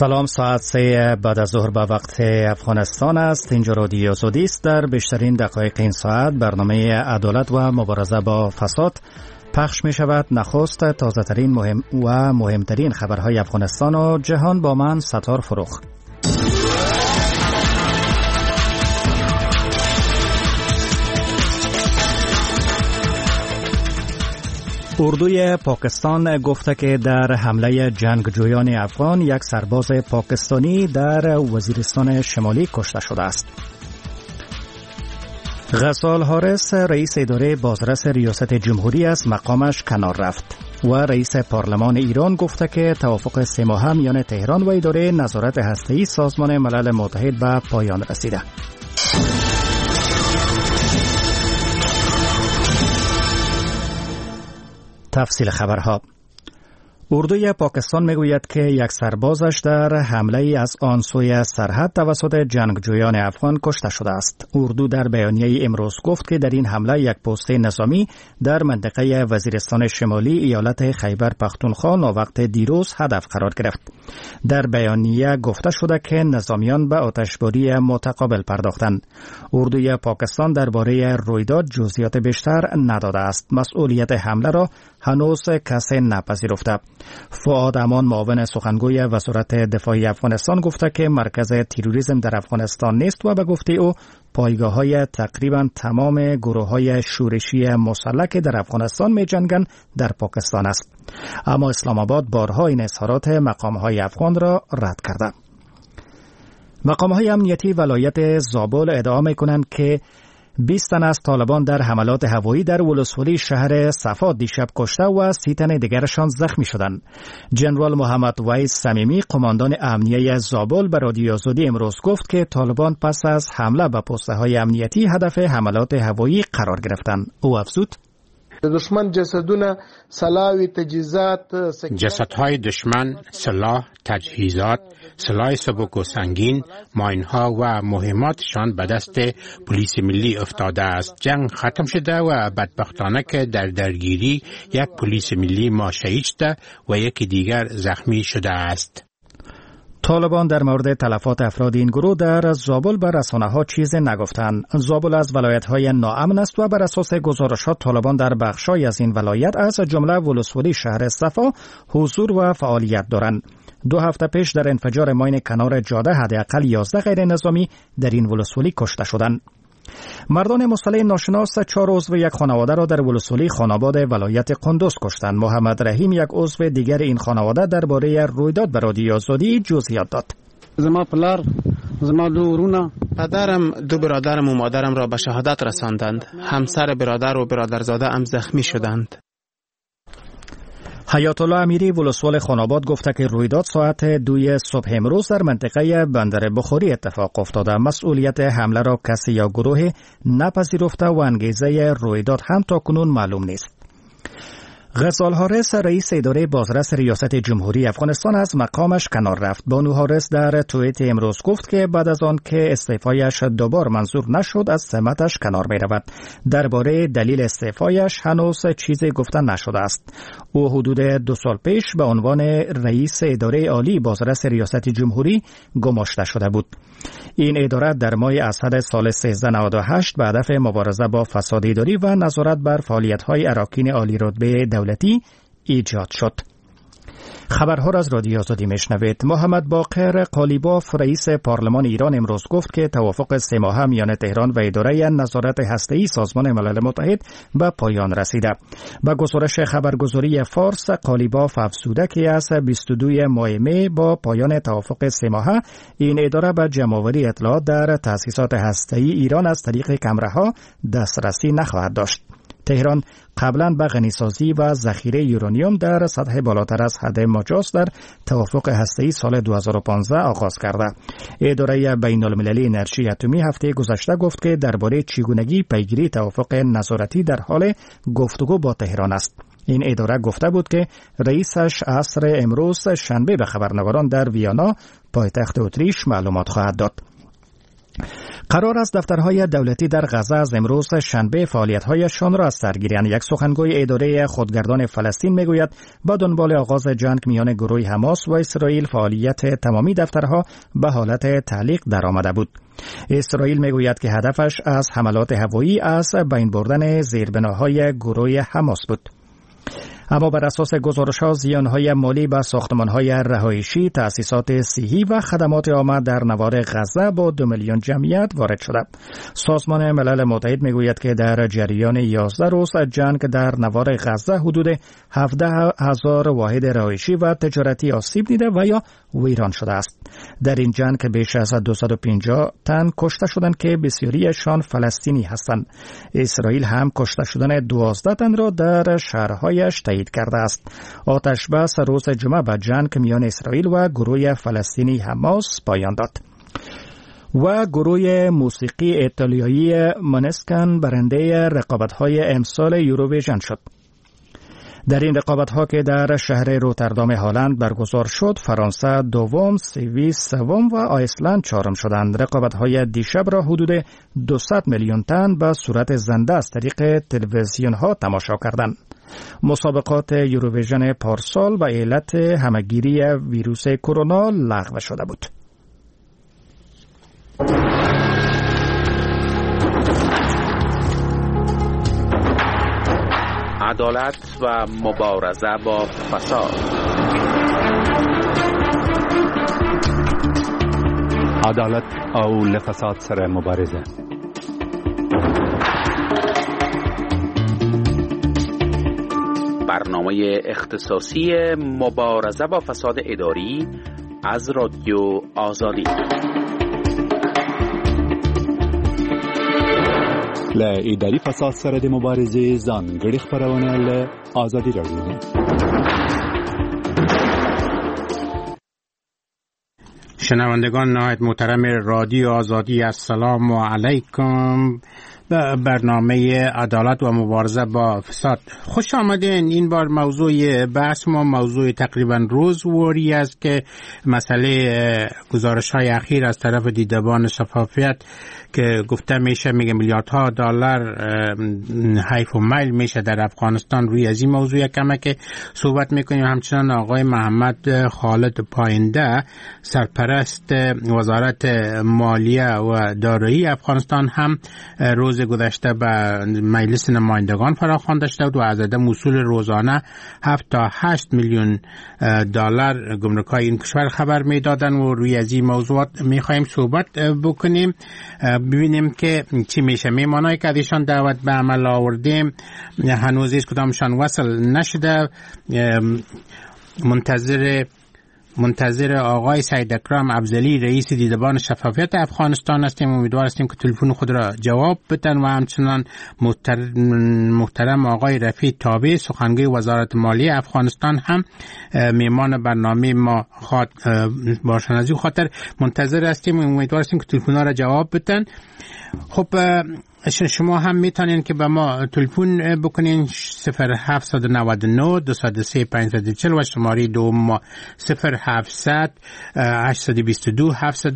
سلام، ساعت 3 بعد از ظهر به وقت افغانستان است. اینجا رادیو سعودی است. در بیشترین دقایق این ساعت برنامه عدالت و مبارزه با فساد پخش می شود. نخست تازه ترین مهمترین خبرهای افغانستان و جهان با من ستار فروخ. اردوی پاکستان گفته که در حمله جنگجویان افغان یک سرباز پاکستانی در وزیرستان شمالی کشته شده است. غسال حارس رئیس اداره بازرس ریاست جمهوری از مقامش کنار رفت و رئیس پارلمان ایران گفته که توافق 3 ماهه میان تهران و اداره نظارت هسته‌ای سازمان ملل متحد به پایان رسیده. تفصیل خبرها. اردوی پاکستان میگوید که یک سربازش در حمله از آن سوی سرحد توسط جنگجویان افغان کشته شده است. اردو در بیانیه امروز گفت که در این حمله یک پست نظامی در منطقه وزیرستان شمالی ایالت خیبر پختونخوا ناوقت دیروز هدف قرار گرفت. در بیانیه گفته شده که نظامیان به آتشباری متقابل پرداختند. اردوی پاکستان درباره رویداد جزئیات بیشتر نداده است. مسئولیت حمله را هنوز کسی نپذیرفته. فؤاد امان معاون سخنگوی وزارت دفاع افغانستان گفته که مرکز تروریسم در افغانستان نیست و به گفته او پایگاه‌های تقریبا تمام گروه‌های شورشی مسلح که در افغانستان می‌جنگند در پاکستان است. اما اسلام آباد بارها این اظهارات مقام‌های افغان را رد کرده. مقام‌های امنیتی ولایت زابل ادعا می‌کنند که 20 تن از طالبان در حملات هوایی در ولسوالی شهر صفا دیشب کشته و 30 تن دیگرشان زخمی شدند. جنرال محمد ویس صمیمی قماندان امنیه زابل به رادیو آزادی امروز گفت که طالبان پس از حمله به پست‌های امنیتی هدف حملات هوایی قرار گرفتند. او افزود: دشمن جسدونه، سلاح، تجهیزات، جسدهای دشمن، سلاح، تجهیزات، سلاح سبک و سنگین، ماینها و مهماتشان به دست پلیس ملی افتاده است. جنگ ختم شده و بدبختانه که در درگیری یک پلیس ملی ما شهید شده و یکی دیگر زخمی شده است. طالبان در مورد تلفات افراد این گروه در زابل به رسانه‌ها چیزی نگفتند. زابل از ولایت‌های ناامن است و بر اساس گزارشات طالبان در بخش‌های از این ولایت از جمله ولسوالی شهر صفا حضور و فعالیت دارند. 2 هفته پیش در انفجار ماین کنار جاده حداقل 11 غیر نظامی در این ولسوالی کشته شدند. مردان مسلح ناشناس 4 عضو یک خانواده را در ولسوالی خاناباد ولایت قندوز کشتند. محمد رحیم یک عضو دیگر این خانواده درباره رویداد به رادیو آزادی جزئیات داد. زما پلار، زما 2 ورونه، پدرم، 2 برادرم و مادرم را به شهادت رساندند. همسر برادر و برادرزاده هم زخمی شدند. حیات الله امیری ولسوال خاناباد گفته که رویداد ساعت 2 صبح امروز در منطقه بندر بخاری اتفاق افتاده. مسئولیت حمله را کسی یا گروه نپذیرفته و انگیزه رویداد هم تاکنون معلوم نیست. غسال حارس رئیس اداره بازرس ریاست جمهوری افغانستان از مقامش کنار رفت. بانو حارس در توییت امروز گفت که بعد از آن که استعفایش دوبار منظور نشد از سمتش کنار می رود. درباره دلیل استعفایش هنوز چیزی گفته نشده است. او حدود 2 سال پیش به عنوان رئیس اداره عالی بازرس ریاست جمهوری گماشته شده بود. این اداره در ماه اسد سال 1398 به هدف مبارزه با فساد اداری و نظارت بر فعالیت‌های اراکین عالی رتبه دولتی ایجاد شد. خبرها را از رادیو آزادی میشنوید. محمد باقر قالیباف رئیس پارلمان ایران امروز گفت که توافق 3 ماهه میان تهران و اداره نظارت هسته‌ای سازمان ملل متحد به پایان رسیده. با گزارش خبرگزاری فارس، قالیباف افزوده که از 22 ماه می با پایان توافق 3 ماهه این اداره به جمع‌آوری اطلاعات در تأسیسات هسته‌ای ایران از طریق کمره‌ها دسترسی نخواهد داشت. تهران قبلا به غنیسازی و ذخیره یورانیوم در سطح بالاتر از حد مجاز در توافق هسته‌ای سال 2015 آغاز کرده. اداره بین‌المللی انرژی اتمی هفته گذشته گفت که درباره چگونگی پیگیری توافق نظارتی در حال گفتگو با تهران است. این اداره گفته بود که رئیسش عصر امروز شنبه به خبرنگاران در ویانا پایتخت اتریش معلومات خواهد داد. قرار است دفترهای دولتی در غزه از امروز شنبه فعالیت‌هایشان را از سر گیرند. یک سخنگوی اداره خودگردان فلسطین میگوید با دنبال آغاز جنگ میان گروه حماس و اسرائیل فعالیت تمامی دفترها به حالت تعلیق درآمده بود. اسرائیل میگوید که هدفش از حملات هوایی از بین بردن زیربناهای گروه حماس بود. اما بر اساس گزارش‌ها زیان‌های مالی به ساختمان‌های رهایشی، تأسیسات صحی و خدمات عامه در نوار غزه با 2 میلیون جمعیت وارد شده. سازمان ملل متحد میگوید که در جریان 11 روز جنگ در نوار غزه حدود 17,000 واحد رهایشی و تجارتی آسیب دیده و یا ویران شده است. در این جنگ بیش از 250 تن کشته شدند که بسیاریشان فلسطینی هستند. اسرائیل هم کشته شدن 12 تن را در شهرهایش تایید کرده است. آتش بس روز جمعه به جنگ میان اسرائیل و گروه فلسطینی حماس پایان داد. و گروه موسیقی ایتالیایی مانسکن برنده رقابت‌های امسال یوروویژن شد. در این رقابت‌ها که در شهر روتردام هلند برگزار شد، فرانسه دوم، سوئیس سوم و آیسلند چهارم شدند. رقابت‌های دیشب را حدود 200 میلیون تن به صورت زنده از طریق تلویزیون‌ها تماشا کردند. مسابقات یوروویژن پارسال به علت همهگیری ویروس کرونا لغو شده بود. عدالت و مبارزه با فساد. عدالت او لفساد سره مبارزه. برنامه اختصاصی مبارزه با فساد اداری از رادیو آزادی. ل اداري فساد سره د مبارزې ځانګړي خبرونه له آزادي رادیو. شنوندگان نهایت محترم رادیو آزادی، السلام علیکم. برنامه عدالت و مبارزه با فساد خوش آمدین. این بار موضوع بحث ما موضوع تقریبا روزواری است که مسئله گزارش های اخیر از طرف دیدبان شفافیت که گفته میشه میلیاردها دلار حیف و میل میشه در افغانستان، روی از این موضوع کمه که صحبت میکنیم. همچنان آقای محمد خالد پاینده سرپرست وزارت مالیه و دارایی افغانستان هم روز گذشته به مجلس نمایندگان فراخوان داشته بود و از عدم وصول روزانه 7 تا 8 میلیون دلار گمرکای این کشور خبر میدادن و روی از این موضوعات میخوایم صحبت بکنیم، ببینیم که چی میشه. میمانایی که ازشان دعوت به عمل آوردیم هنوز هیچ کدامشان وصل نشده. منتظر آقای سید اکرم افضلی رئیس دیدبان شفافیت افغانستان هستیم. امیدوار هستیم که تلفن خود را جواب بدن و همچنان محترم آقای رفیع تابع سخنگوی وزارت مالیه افغانستان هم میمان برنامه ما باشند. از این خاطر منتظر هستیم، امیدوار هستیم که تلفن را جواب بدن. خب شما هم میتونین که به ما تلفن بکنین 0799 203 540 و شماره دوم 0700 822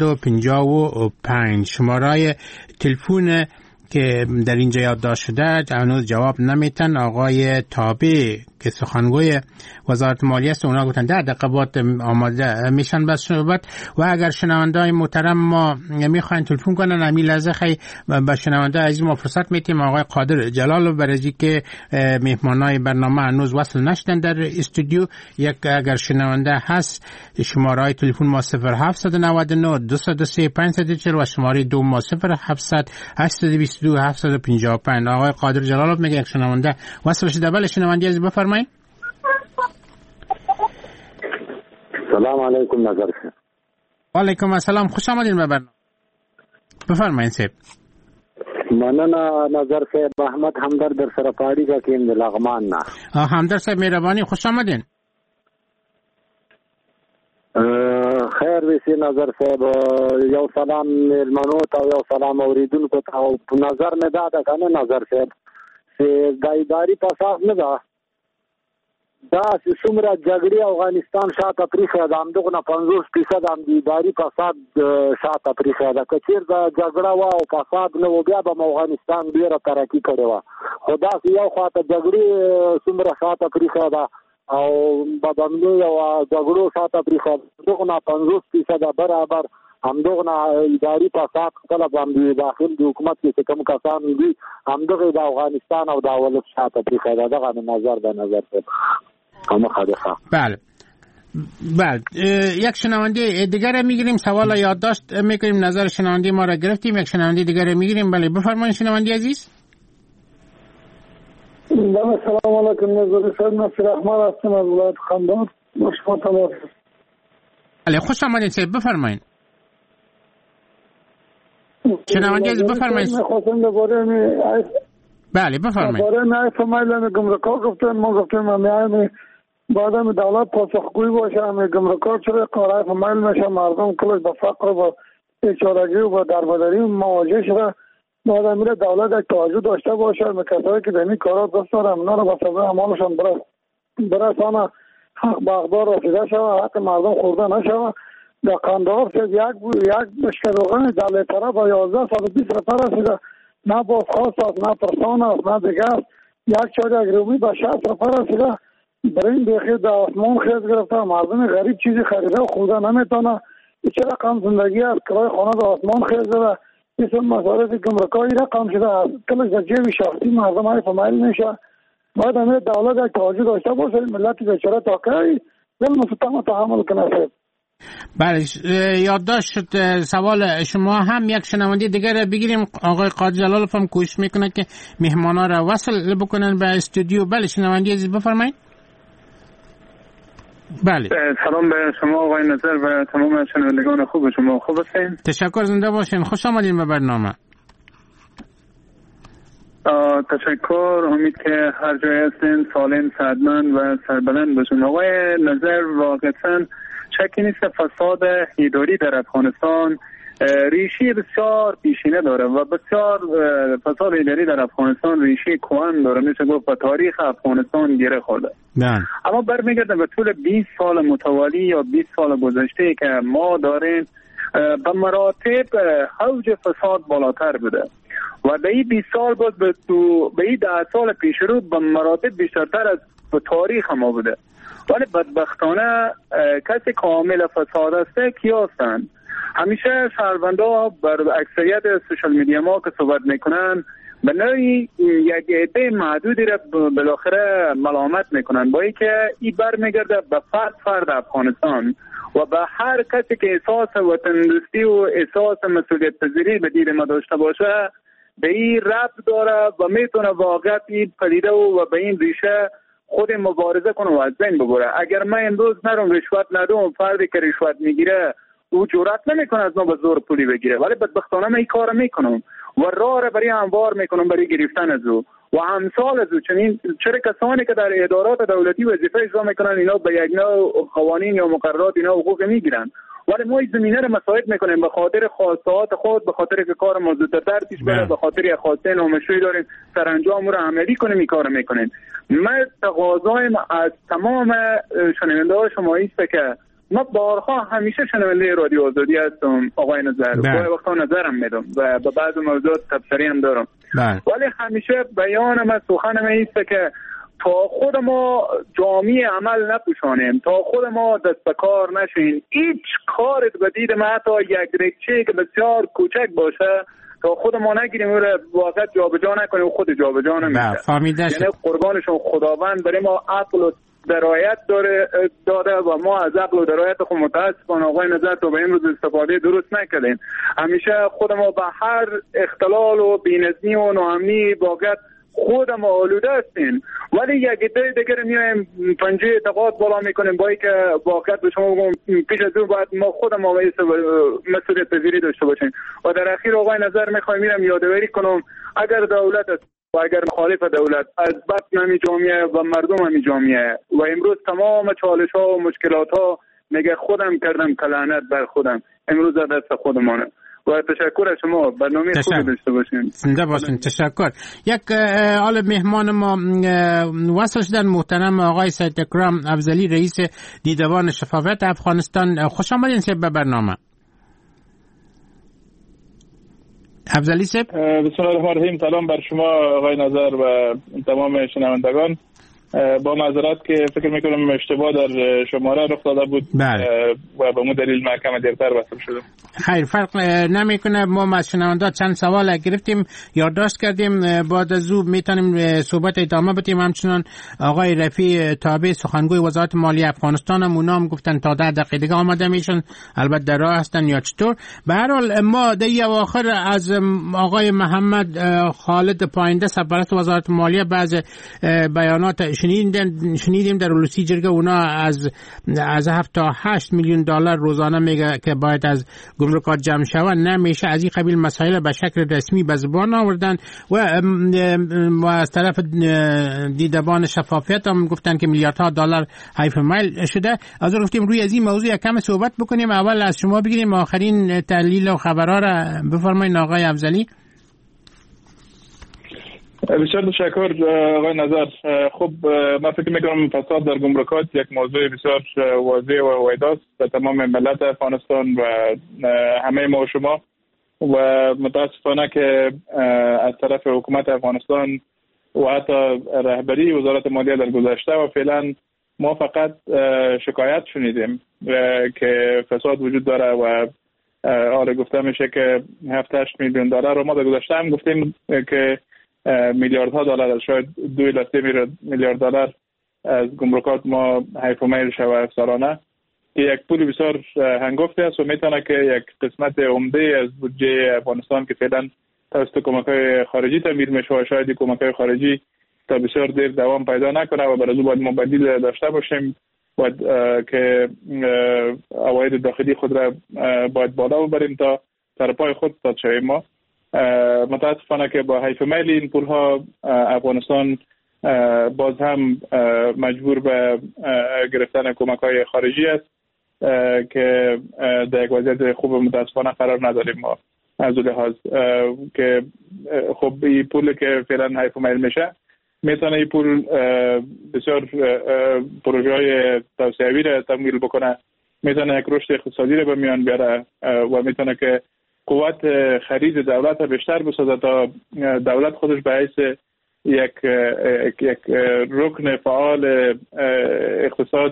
755. شماره تلفن که در اینجا یادداشت شده هنوز جواب نمیتن. آقای تابع که سخنگوی وزارت مالیه است اونا گفتن 10 دقیقه بعد آماده میشن بس صحبت. و اگر شنونده‌های محترم ما میخواین تلفن کنن همین لحظه خیلی به شنونده عزیز ما فرصت میتیم. آقای قادر جلال برزی که مهمانای برنامه هنوز وصل نشدن در استودیو، یک اگر شنونده هست شماره تلفن ما 0799 203 540 و شماره دو ما 0700 822 755. آقای قادر جلال میگه یک شنونده وصل شده. بله شنونده عزیز بفرمایید. سلام علیکم نظر خیر. و علیکم السلام، خوش آمدین به برنامه. بفرمایید صاحب. مننه نظر صاحب. احمد همدرد در سرپاڑی کا کیم لغمان نه. همدرد صاحب مهربانی، خوش آمدین. خیر ویسی نظر صاحب، یو سلام ملمنو تا یو سلام اوریدونکو ته. په نظر مې دا ده کنه نظر صاحب چې د اداري فساد نه ده دا څومره جګړې افغانستان شاته پریښې ده همدغه نه 50% هم د اداري فساد شاته پریښې ده. که چېرته جګړه وه او فساد نه و بیا به افغانستان ډېره ترقي کړې وه. خو داسې یو خواته جګړې څومره شاته پریښې ده او بدامنۍ او جګړو شاته پریښې ده. همدغه نه 50% برابر همدغه نه اداري فساد خپله باندې داخل د حکومت کې چې کوم کسان دي همدغه د افغانستان او د ولس شاته پریښې ده. دغه نظر به نظر بله یک شنونده دیگر میگیریم. سوال یادداشت میکنیم، نظر شنونده ما را گرفتیم. یک شنونده دیگر میگیریم. بله بفرمایید شنونده عزیز. بله سلام علیکم. نظر صاحب نصیر احمد هستم از ولایت خندان. بله خوش آمدید صاحب بفرمایید. شنونده عزیز بفرمایید. بله بفرمایید. برای نه فهمیدن گمرکا گفتن ما گفتیم میایم بعدم دولت پاسخگوی باشه. می گمرکا چرا قرار فهمیل میشه مردم کلش به فقر و بیچارگی و دربدری مواجه شده. بعدم میره دولت توجه داشته باشه. کسایی که دمی کارا دست دارن اونا رو به سبب اعمالشون برسانه حق به اخبار رسیده شود، حق مردم خورده نشود. در قندهار یک بشکه روغن در طرف 11 سال 20 نفر رسیده، نه بازخواست است نه پرسان است نه دیگه است. یک چای رومی به 60 نفر رسیده. برین دیخی در آسمان خیز گرفته. مردم غریب چیزی خریده و خورده نمیتونه. چه رقم زندگی است؟ کرای خانه در آسمان خیز زده. این مصارف گمرکایی رقم شده. کلش در جیب شخصی مردم های فهمیل میشه. باید همه دولت توجه داشته باشه. ملت بیچاره تا کی دل مستقیم تحمل کنه. بله یادداشت شد سوال شما. هم یک شنونده دیگر بگیریم. آقای قاضی جلالov هم کوشش میکنه که مهمانا را وصل بکنن به استودیو. بله شنونده عزیز بفرمایید. بله سلام به شما آقای نظر و تمام شنوندگان خوب شما. خوب هستین؟ تشکر، زنده باشین. خوش آمدین به برنامه. تشکر. امید که هر جای هستین سالم صحتمند و سربلند باشین. آقای نظر واقعا شکی نیست فساد اداری در افغانستان ریشه بسیار پیشینه داره و بسیار فساد اداری در افغانستان ریشه کهن داره. میشه گفت به تاریخ افغانستان گره خورده. اما برمیگرده به طول 20 سال متوالی یا 20 سال گذشته که ما داریم به مراتب اوج فساد بالاتر بوده و به این 20 سال بود به این 10 سال پیش رو به مراتب بیشتر از تاریخ ما بوده. ولی بدبختانه کسی کامل فساد است کیا هستند؟ همیشه شهروندها بر اکثریت سوشال میدیا ما که صحبت میکنن به نوعی یک عده محدودی را بالاخره ملامت میکنن با اینکه این برمیگرده به فرد افغانستان و به هر کسی که احساس وطن دوستی و احساس مسئولیت پذیری به دید ما داشته باشه به این ربط داره و میتونه واقعا این پدیده و به این ریشه خود مبارزه کنه و از بین ببره. اگر من امروز نرم رشوت ندم، فردی که رشوت میگیره او جرأت نمیکنه از ما به زور پولی بگیره، ولی بدبختانه من این کار میکنم و راه برای هموار میکنم برای گرفتن از او و همسال از او. چرا کسانی که در ادارات دولتی وظیفه اجرا میکنن اینا به یک نوع قوانین یا مقررات اینا حقوق میگیرن، ولی ما این زمینه رو مساعد میکنیم به خاطر خواستهات خود، به خاطر که کار ما زودتر پیش بره، به خاطر خواسته نامشروعی داریم سرانجام رو عملی کنیم این کارو میکنیم. من تقاضایم از تمام شنونده های شما است که ما بارها همیشه شنونده رادیو آزادی هستم آقای نظر، گاهی وقتا نظرم میدم و به بعض موضوعات تبصری هم دارم، ولی همیشه بیانم از سخنم است که تا خود ما جامعه عمل نپوشانیم، تا خود ما دست به کار نشین، هیچ کار به دید ما حتی یک ریکچه که بسیار کوچک باشه تا خود ما نگیریم و واقعا جابجا نکنیم و خود جابجا نمیشه. یعنی قربانشون خداوند برای ما عقل و درایت داده و ما از عقل و درایت خود متاسفانه آقای نظر تا به امروز استفاده درست نکردیم. همیشه خود ما به هر اختلال و بی‌نظمی و ناامنی واقعا خود ما آلوده هستیم، ولی یک عده دیگر میایم پنجه اعتقاد بالا میکنیم با اینکه واقعا به شما بگم پیش از اون باید ما خود ما مسئولیت پذیری داشته باشیم. و در اخیر آقای نظر میخوایم میرم یادآوری کنم اگر دولت است و اگر مخالف دولت از بطن همی جامعه و مردم همی جامعه و امروز تمام چالش ها و مشکلات ها میگه خودم کردم که لعنت بر خودم، امروز دست خودمانه و تشکر از شما. برنامه خوبی داشته باشین. زنده باشین. تشکر. یک حال مهمان ما وصل شدن محترم آقای سید اکرام افضلی رئیس دیدبان شفافیت افغانستان. خوش آمدین به برنامه. افضلی صاحب، بسم الله الرحمن الرحیم. سلام بر شما آقای نظر و تمام شنوندگان. با معذرت که فکر میکنم اشتباه در شماره رخ داده بود. و به مو دلیل محکمه دیرتر وصل شدم. خیر، فرق نمیکنه. ما از شنوندا چند سوال گرفتیم، یادداشت کردیم، بعد از او میتونیم صحبت ادامه بدیم. همچنان آقای رفیع تابع سخنگوی وزارت مالیه افغانستان هم اونا هم گفتن تا 10 دقیقه دیگه آماده میشن، البته در راه هستن یا چطور. به هر حال ما در اواخر از آقای محمد خالد پاینده سرپرست وزارت مالیه بعض بیانات شنیدیم در رئیسی جرگه. اونا از 7 تا 8 میلیون دلار روزانه میگه که باید از گمرکات جمع شود، نمیشه. از این قبیل مسائل به شکل رسمی به زبان آوردن و از طرف دیدبان شفافیت هم گفتن که میلیاردها دلار حیف میل شده. از اون گفتیم روی از این موضوع یک کم صحبت بکنیم. اول از شما بگیریم آخرین تحلیل و خبرها را بفرمایید آقای افضلی. بسیار تشکر آقای نظر. خب من فکر میکنم فساد در گمرکات یک موضوع بسیار واضح و واحداست به تمام ملت افغانستان و همه ما و شما، و متاسفانه که از طرف حکومت افغانستان و حتی رهبری وزارت مالیه در گذشته و فعلا ما فقط شکایت شنیدیم که فساد وجود داره و آره گفته میشه که 7-8 میلیون دلار، و ما در گذشته هم گفتیم که میلیاردها دلار، شاید 2 الی 3 میلیارد دلار از گمرکات ما حیف و میل شود سالانه، که یک پول بسیار هنگفتی است و میتونه که یک قسمت عمده از بودجه افغانستان که فعلا توسط کمک‌های خارجی تامین میشه و شاید کمک‌های خارجی تا بسیار دیر دوام پیدا نکنه و برای باید ما بدیل داشته باشیم، باید که عواید داخلی خود را باید بالا ببریم تا سر پای خود استاد شویم. ما متاسفانه که با حیف میل این پولها افغانستان باز هم مجبور به گرفتن کمک‌های خارجی است که در یک وضعیت خوب متاسفانه قرار نداریم ما از لحاظ که خب این پول که فعلا حیف میل میشه میتونه این پول بسیار پروژه‌های توسعه‌ای را تمویل بکنه، میتونه یک رشد اقتصادی را به میان بیاره و میتونه که قوت خرید دولت بیشتر بسازه تا دولت خودش به حیث یک رکن فعال اقتصاد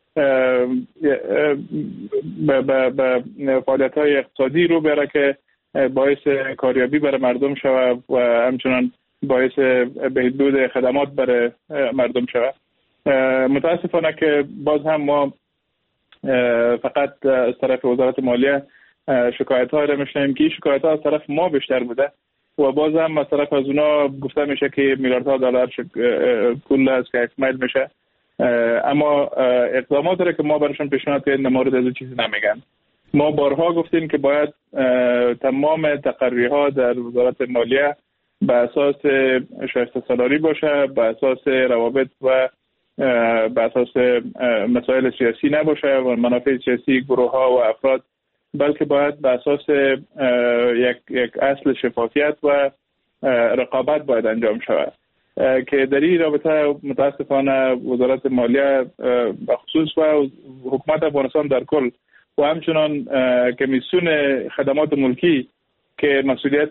به فعالیت‌های اقتصادی رو بره که باعث کاریابی برای مردم شود و همچنان باعث بهبود خدمات برای مردم شود. متاسفانه که باز هم ما فقط از طرف وزارت مالیه شکایت‌ها را میشنیم که این شکایت‌ها از طرف ما بیشتر بوده و باز هم از طرف از اونا گفته میشه که میلیاردها دلار پول است که اکمل میشه، اما اقدامات داره که ما براشون پیشنهاد کردیم مورد از چیزی نمیگن. ما بارها گفتیم که باید تمام تقرری‌ها در وزارت مالیه به اساس شایسته سالاری باشه، به اساس روابط و به اساس مسائل سیاسی نباشه و منافع سیاسی گروه‌ها و افراد، بلکه باید به اساس یک اصل شفافیت و رقابت باید انجام شود که در این رابطه متاسفانه وزارت مالیه بخصوص و حکومت افغانستان در کل و همچنان کمیسیون خدمات ملکی که مسئولیت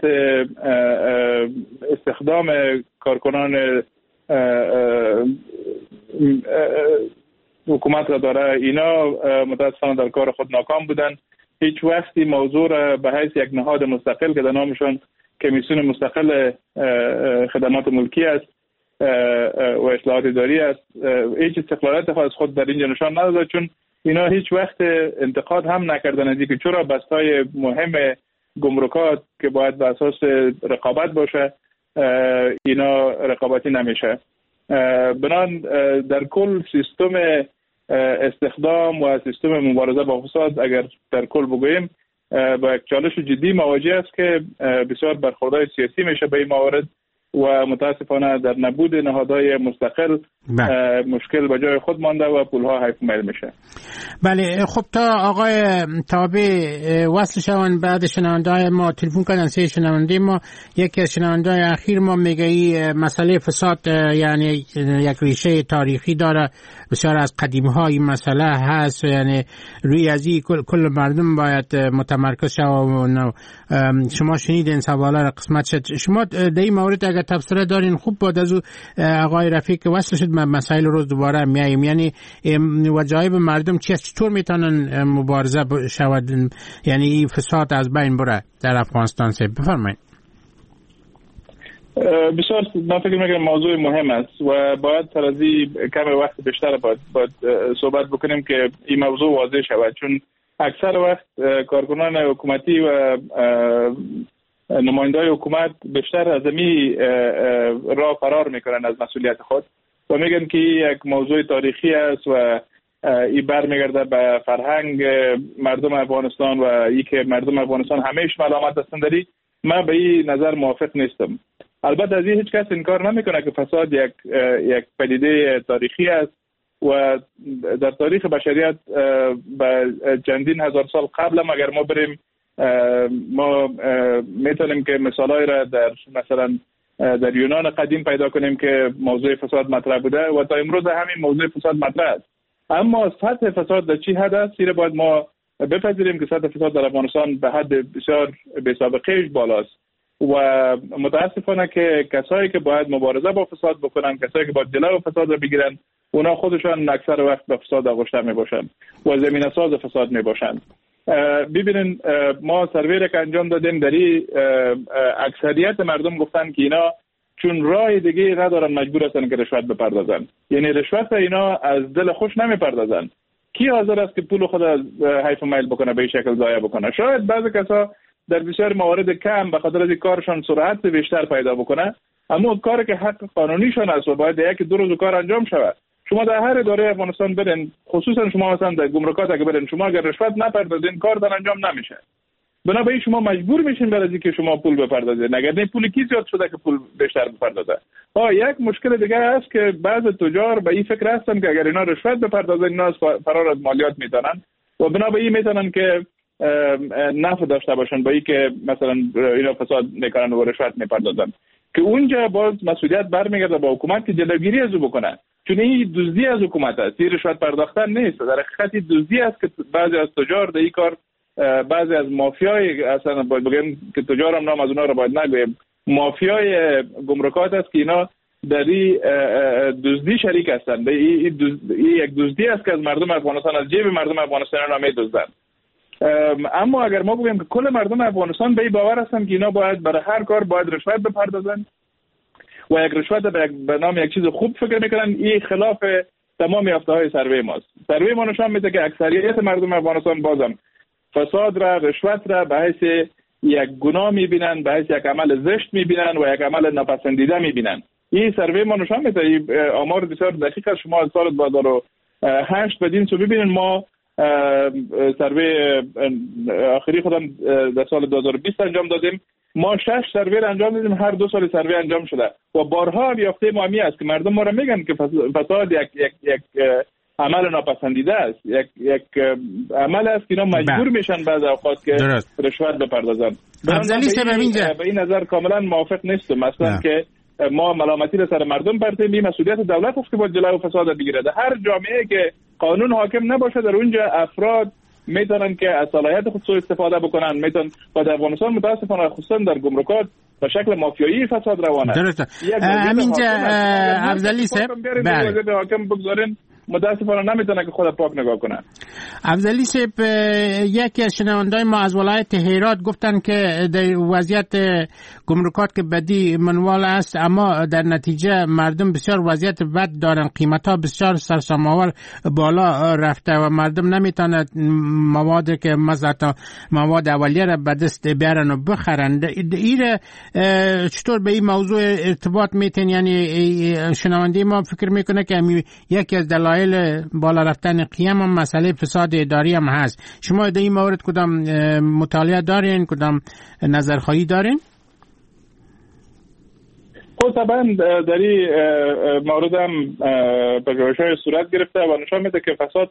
استخدام کارکنان حکومت را داره، اینا متاسفانه در کار خود ناکام بودن. هیچ وقتی موضوع را به حیث یک نهاد مستقل که در نامشون کمیسیون مستقل خدمات ملکی است و اصلاحات اداری است هیچ استقلالیت از خود در اینجا نشان نداده، چون اینا هیچ وقت انتقاد هم نکردن از اینکه چرا بستای مهم گمرکات که باید به اساس رقابت باشه اینا رقابتی نمیشه. بنان در کل سیستم استخدام و سیستم مبارزه با فساد اگر در کل بگوییم با یک چالش جدی مواجه است که بسیار برخوردهای سیاسی میشه به این موارد و متاسفانه در نبود نهادهای مستقل مشکل به جای خود مانده و پولها حیف میل میشه. بله خب تا آقای تابع وصل شوند بعد شنونده ما تلفن کردن، سه شنونده ما، یکی از شنونده اخیر ما میگه این مسئله فساد یعنی یک ریشه تاریخی داره، بسیار از قدیم ها این مسئله هست، یعنی روی از این کل مردم باید متمرکز شوند. شما شنیدین سوالا را قسمت شد، شما در این مورد اگر تبصره دارین خوب بود از آقای رفیق که وصل شد مسائل روز دوباره میاییم، یعنی وجایب مردم چطور میتونن مبارزه شود، یعنی این فساد از بین بره در افغانستان. سے بفرمایید. بسیار من فکر میکنم موضوع مهم است و باید تر از این کم وقت بیشتر باید صحبت بکنیم که این موضوع واضح شود، چون اکثر وقت کارکنان حکومتی و نماینده‌های حکومت بیشتر از این راه فرار میکنن از مسئولیت خود و میگن که یک موضوع تاریخی است و این برمیگرده به فرهنگ مردم افغانستان و ای که مردم افغانستان همیشه ملامت هستند. داری من به این نظر موافق نیستم. البته از این هیچ کس انکار نمیکنه که فساد یک پدیده تاریخی است و در تاریخ بشریت به چندین هزار سال قبل هم اگر ما بریم ما میتونیم که مثالای را در مثلا در یونان قدیم پیدا کنیم که موضوع فساد مطرح بوده و تا امروز همین موضوع فساد مطرح است. اما سطح فساد در چی حد است؟ اینو باید ما بپذیریم که سطح فساد در افغانستان به حد بسیار بی‌سابقه بالاست و متاسفانه که کسایی که باید مبارزه با فساد بکنن، کسایی که باید جلوی فساد رو بگیرن، اونا خودشان اکثر وقت به فساد آغشته میباشند و زمینه ساز فساد میباشند. ببینین ما سروی که انجام دادیم داری اکثریت مردم گفتن که اینا چون راه دیگه ندارن مجبور هستن که رشوت بپردازن، یعنی رشوت اینا از دل خوش نمیپردازن. کی حاضر است که پول خود از حیف میل بکنه به این شکل ضایع بکنه؟ شاید بعضی کسا در بسیار موارد کم به خاطر از کارشان سرعت بیشتر پیدا بکنه، اما کاری که حق قانونیشان است و باید یک دو روز کار انجام شود. شما در هر اداره افغانستان برین، خصوصا شما مثلا در گمرکات اگه برین، شما اگر رشوت نپردازین کار در انجام نمیشه. بنابراین شما مجبور میشین برای که شما پول بپردازید، اگر نه پول کی زیاد شده که پول بیشتر بپردازه. یک مشکل دیگه است که بعضی تجار به این فکر هستن که اگر اینا رشوت بپردازن اینا فرار از مالیات میتونن و بنابراین میتونن که نفع داشته باشن با این که مثلا اینا فساد میکنن و رشوت میپردازن، که اونجا باز مسئولیت برمیگرده با حکومت که جلوگیری از او بکنه، چون این دزدی از حکومت است، این رشوت پرداختن نیست، در حقیقت دزدی است که بعضی از تجار در این کار، بعضی از مافیای اصلا باید بگیم که تجار هم نام از اونا رو باید نگویم، مافیای گمرکات است که اینا در این دزدی شریک هستند. این یک دزدی است که از مردم افغانستان، از جیب مردم افغانستان اینا میدزدن. اما اگر ما بگیم که کل مردم افغانستان به این باور هستن که اینا باید برای هر کار باید رشوت بپردازن و یک رشوت به نام یک چیز خوب فکر میکنن، این خلاف تمام یافته‌های سروی ماست. سروی ما نشان میده که اکثریت مردم افغانستان بازم فساد را، رشوت را به حیث یک گناه میبینن، به حیث یک عمل زشت میبینن و یک عمل ناپسندیده میبینن. این سروی ما نشان میده، آمار بسیار دقیق است. شما از سال 2008 بدین سو ببینید، ما سروی آخری خودم در سال 2020 انجام دادیم، ما 6 سروی انجام دادیم، هر 2 سال سروی انجام شده و بارها یافته ما همی است که مردم ما را میگن که فساد یک عمل ناپسندیده است، یک عمل است که اینا مجبور میشن بعض اوقات که رشوت بپردازن. به این نظر کاملا موافق نیستم. مثلا که ما ملامتی را سر مردم پرتیم، مسئولیت دولت است که باید جلوی فساد بگیره. در هر جامعه که قانون حاکم نباشه، در اونجا افراد میتونن که از صلاحیت خود سوء استفاده بکنن، میتونن. و در افغانستان متاسفانه خصوصا در گمرکات به شکل مافیایی فساد روانه. درسته. همینجا افضلی صاحب بله حاکم بگذارین، متاسفانه نمیتونه که خود پاک نگاه کنه. افضلی صاحب، یکی از شنوندای ما از ولایت هرات گفتن که در وضعیت گمرکات که بدی منوال است، اما در نتیجه مردم بسیار وضعیت بد دارن، قیمت‌ها بسیار سرسام‌آور بالا رفته و مردم نمیتونن مواد که مثلا مواد اولیه را به دست بیارن و بخرن. این چطور به این موضوع ارتباط میتین؟ یعنی شنونده ما فکر میکنه که یکی از دلایل بالا رفتن قیم هم مسئله فساد اداری هم هست. شما در این مورد کدام مطالعه دارین، کدام نظرخواهی دارین؟ خب طبعا در این مورد هم پژوهش‌های صورت گرفته و نشان میده که فساد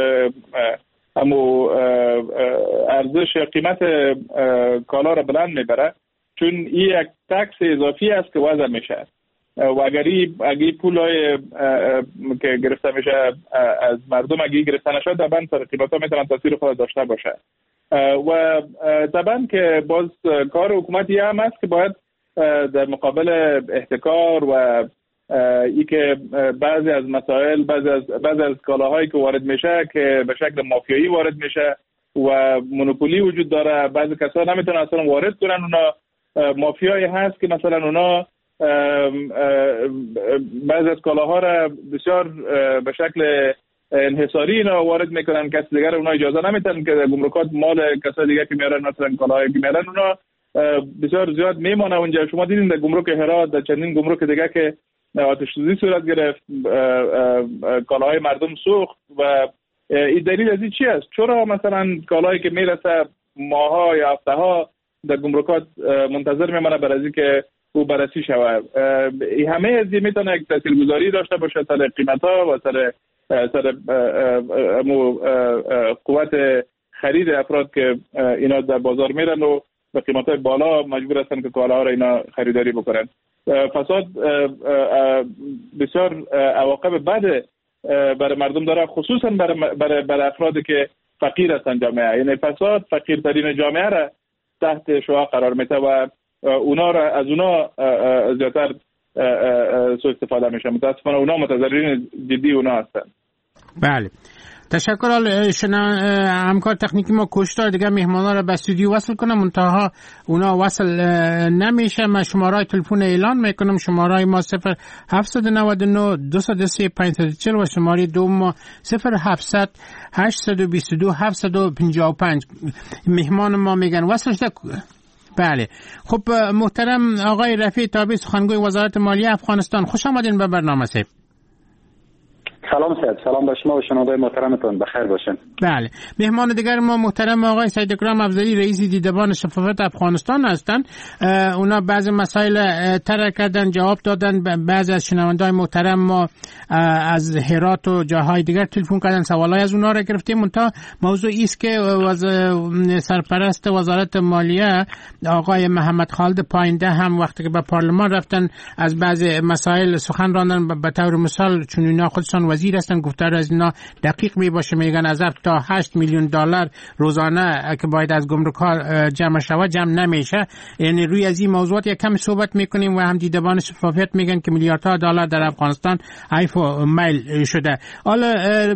امو ارزش قیمت کالا را بلند میبره، چون این یک تکس اضافی است که وضع میشه و اگه پولای که گرفته میشه از مردم اگه گرفته نشد طبعا سر قیمت ها میتونن تاثیر خود داشته باشه و طبعا که باز کار حکومتی هم است که باید در مقابل احتکار و ای که بعضی از مسائل بعضی از کالاهایی که وارد میشه که به شکل مافیایی وارد میشه و مونوپولی وجود داره، بعضی کسا نمیتونن اصلا وارد کنن، اونا مافیایی هست که مثلا اونا بعضی از کالاها را بسیار به شکل انحصاری اینا وارد میکنن، کسی دیگر اونا اجازه نمیتن که گمرکات مال کسای دیگه که میارن مثلا کالاهایی که میارن اونا بسیار زیاد میمونه اونجا. شما دیدین در گمرک هرات، در چندین گمرک دیگه که آتش سوزی صورت گرفت، کالاهای مردم سوخت و این دلیل از این چی است؟ چرا مثلا کالایی که میرسه ماها یا هفته ها در گمرکات منتظر میمونه برای اینکه او بررسی شود؟ همه از این میتونه یک تاثیرگذاری داشته باشه سر قیمت ها و سر قوت خرید افراد که اینا در بازار میرن و به قیمت های بالا مجبور هستن که کالاها را اینا خریداری بکنن. فساد بسیار عواقب بد برای مردم داره، خصوصا برای افرادی که فقیر هستن جامعه. یعنی فساد فقیرترین جامعه را تحت شعاع قرار میده و اونا را از اونا زیادتر سوء استفاده میشه. متاسفانه اونا متضررین جدی اونا هستن. بله، تشکر. همکار تکنیکی ما کوشش دیگه مهمانا را به استودیو وصل کنم، منتها اونا وصل نمیشه. من شماره تلفن اعلان میکنم، شماره ما 0799 203 540 و شماره دوم 0700 822 755. مهمان ما میگن وصل شده. بله، خب محترم آقای رفیع تابی، سخنگوی وزارت مالیه افغانستان، خوش آمدین به برنامه سید. سلام سید، سلام به شما و شنوندگان محترمتون، بخیر باشین. بله، مهمان دیگر ما محترم آقای سید اکرام افضلی، رئیس دیدبان شفافیت افغانستان هستند. اونا بعضی مسائل طرح کردن، جواب دادن. بعضی از شنوندگان محترم ما از هرات و جاهای دیگر تلفن کردن، سوالای از اونا را گرفتیم. منتها موضوعی است که سرپرست وزارت مالیه آقای محمد خالد پاینده هم وقتی که به پارلمان رفتن از بعضی مسائل سخن راندن. به طور مثال چون اینا خودشان وزیر هستن، گفتار از اینا دقیق می باشه، میگن از تا 8 میلیون دلار روزانه که باید از گمرک‌ها جمع شود جمع نمیشه. یعنی روی از این موضوعات یک کمی صحبت میکنیم و هم دیدبان شفافیت میگن که میلیاردها دلار در افغانستان حیف و میل شده. حالا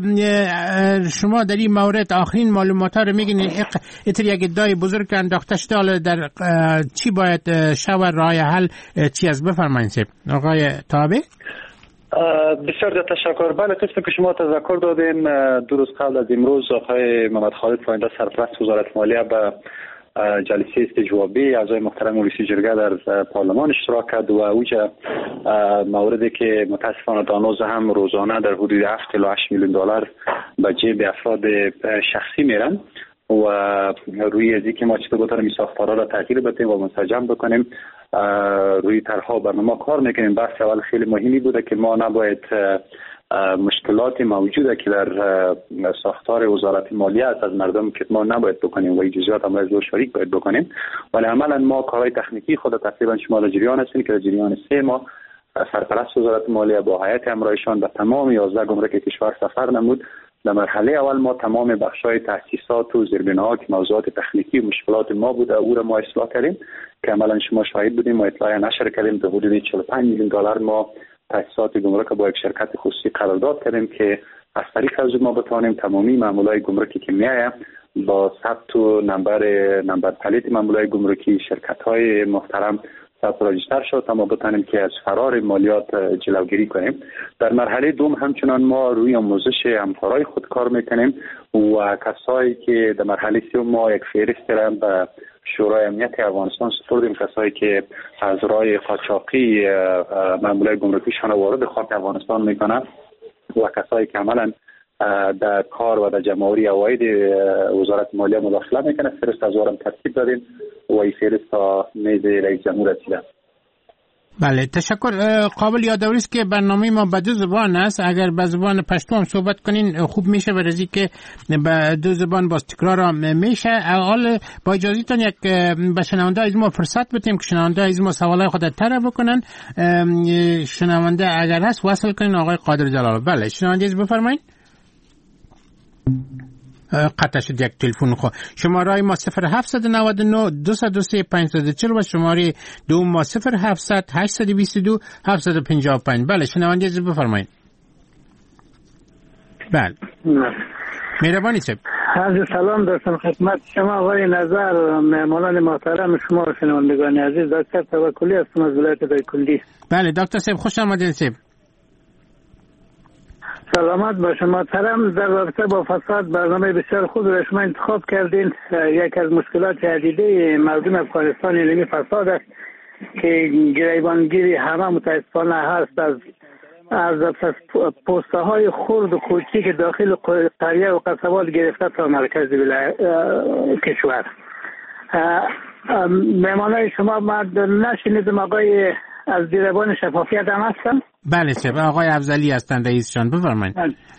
شما در این مورد آخرین معلومات رو میگین، اتر یک ادعای بزرگ انداخته شده، حالا در چی باید شود، راه حل چی از بفرمایید آقای تابع؟ بسیار تشکر. بله، طبق که شما تذکر دادین، دو روز قبل از امروز آقای محمد خالد پاینده سرپرست وزارت مالیه به جلسه استجوابی اعضای محترم رئیس جرگه در پارلمان اشتراک کرد و اوجا موردی که متاسفانه دانوز هم روزانه در حدود 7 الی 8 میلیون دلار به جیب افراد شخصی میرن و روی از اینکه ما چطور بتونیم این ساختارها را تغییر بدیم و منسجم بکنیم روی طرح‌ها برنامه کار میکنیم. بحث اول خیلی مهمی بوده که ما نباید مشکلات موجوده که در ساختار وزارت مالیه است از مردم که ما نباید بکنیم و این جزئیات هم از شریک باید بکنیم، ولی عملا ما کارهای تکنیکی خود تقریبا شما در جریان هستیم که در جریان 3 ماه سرپرست وزارت مالیه با هیئت همراهشان به تمام 11 گمرک کشور سفر نمود. در مرحله اول ما تمام بخش‌های تاسیسات و زیربناها که موضوعات تکنیکی و مشکلات ما بوده او را ما اصلاح کردیم که عملا شما شاهد بودیم و اطلاع نشر کردیم. در حدود 45 میلیون دلار ما تاسیسات گمرک با یک شرکت خصوصی قرارداد کردیم که از طریق از ما بتوانیم تمامی معاملات گمرکی که میآید با ثبت و نمبر پلیت معاملات گمرکی شرکت‌های محترم راجستر شد تا ما بتانیم که از فرار مالیات جلوگیری کنیم. در مرحله دوم همچنان ما روی آموزش همکارای خود کار میکنیم و کسایی که در مرحله سوم ما یک فهرست را به شورای امنیت افغانستان سپردیم، کسایی که از راه قاچاقی معاملات گمرکیشان وارد خاک افغانستان میکنن و کسایی که عملاً در کار و در جمع‌آوری عواید وزارت مالیه مداخله میکنه. فهرست از وارم ترتیب دادیم و این فهرست تا میز رئیس جمهور رسیده. بله تشکر. قابل یادآوری است که برنامه ما به 2 زبان است. اگر به زبان پشتو هم صحبت کنین خوب میشه، برای که به 2 زبان باز تکرار هم میشه. حال با اجازهتون یک به شنونده از ما فرصت بدیم که شنونده از ما سوالای خود طرح بکنن. شنونده اگر هست وصل کنین آقای قادر جلال. بله شنونده از بفرمایید. قطع شد یک تلفن خود. شماره ما 0799 203 540 و شماره دوم ما 0700 822 755. بله شنونده از بفرمایید. بله مهربانی صاحب. عرض سلام داشتم خدمت شما آقای نظر، مهمانان محترم شما و شنوندگان عزیز. دکتر توکلی هستم از ولایت دایکنډي. بله دکتر صاحب خوش آمدید صاحب. سلامت باشه محترم. در رابطه با فساد برنامه بسیار خوب را شما انتخاب کردین. یک از مشکلات عدیده مردم افغانستان اینمی فساد است که گریبانگیری همه متاسفانه هست از پوسته های خرد و کوچیک داخل قریه و قصبات گرفته تا مرکز کشور. مهمانای شما من نشنیدم آقای از دیربان شفافیت هم هستن؟ بله صاحب آقای افضلی هستند رئیسشان. بفرمایید.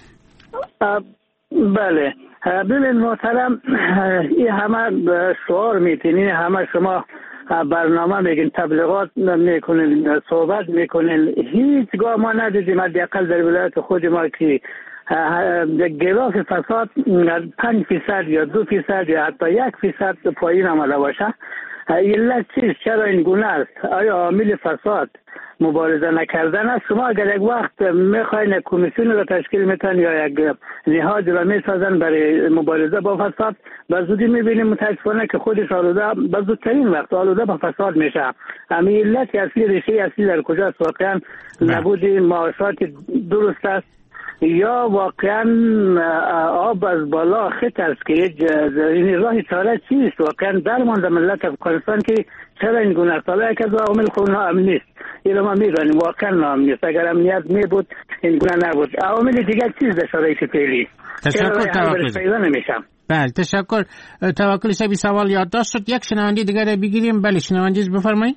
بله ببین محترم، این همه شعار میتینین، همه شما برنامه میگین، تبلیغات میکنین، صحبت میکنین، هیچگاه ما ندیدیم حداقل در ولایت خود ما که گراف فساد 5% یا 2% یا حتی 1% پایین آمده باشه. علت چیست؟ چرا این گونه است؟ آیا عامل فساد مبارزه نکردن است؟ شما اگر یک وقت میخواین کمیسیون را تشکیل میتن یا یک نهاد را میسازن برای مبارزه با فساد، به زودی میبینیم متاسفانه که خودش آلوده به زودترین وقت آلوده با فساد میشه. همین علت اصلی، ریشه اصلی در کجاست؟ واقعا نبود معاشات درست است یا واقعا آب از بالا خط است که این راه چاره چیست؟ واقعا درمان ملت افغانستان که چرا این گونه است؟ حالا یک از عوامل خود ناامنی نیست، این ما میدانیم واقعا ناامنی است. اگر امنیت می بود این گونه نبود. عوامل دیگر چیز در شرایط فعلی؟ تشکر توکل. بله تشکر توکل صاحب. سوال یادداشت شد. یک شنونده دیگر بگیریم. بله شنونده بفرمایید.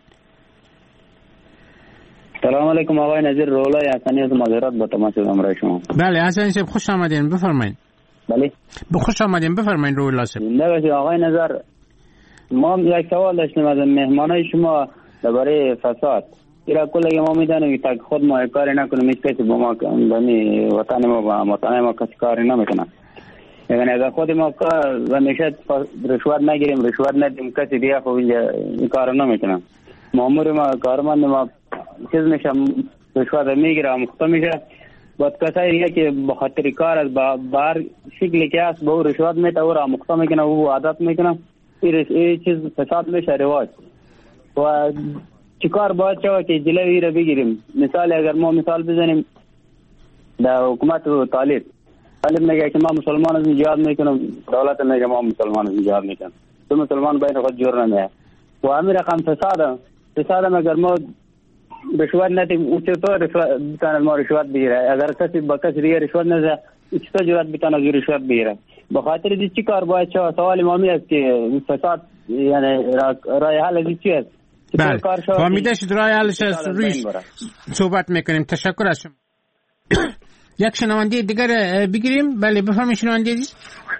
سلام علیکم آقای نظیر رولای حسنی از معذرت با تماس امروز شما. بله حسنی صاحب خوش آمدین بفرمایید. بله خوش آمدین بفرمایید رولای صاحب. نه آقای نظر ما یک سوال داشتیم از مهمانای شما درباره فساد. ایرا کلی ما میدانیم که خود ما کاری نکنیم، هیچ کسی با ما بنی وطن ما و وطن ما کسی کاری نمیکنه. یعنی اگر خود ما همیشه رشوت نگیریم، رشوت ندیم، کسی دیگه خب این کارو نمیکنه. مامور ما کارمند ما چیز میشه رشوت میگیره مخته میشه. بعد کسایی دیگه که به خاطر کار از بار شکلی که است به او رشوت میده او را مخته میکنه، او عادت میکنه، این چیز فساد میشه رواج. و چیکار باید شود که جلوی را بگیریم؟ مثال اگر ما مثال بزنیم در حکومت و طالب میگه که ما مسلمان از جهاد میکنم، دولت میگه ما مسلمان از جهاد میکنم، تو مسلمان بین خود جور نمیه. و همین رقم فساد اگر ما رشوت ندیم او چطور بتانه ما رشوت بگیره؟ اگر کسی با کسی دیگه رشوت نده چطور جرأت بتانه از رشوت بگیره؟ به خاطر دی چی کار باید شود؟ سوال مهمی است که فساد یعنی راه حل چی است؟ بله فهمیده شد راه حلش رویش صحبت میکنیم. تشکر از شما. یک شنونده دیگر بگیریم. بله بفرمایید شنونده عزیز.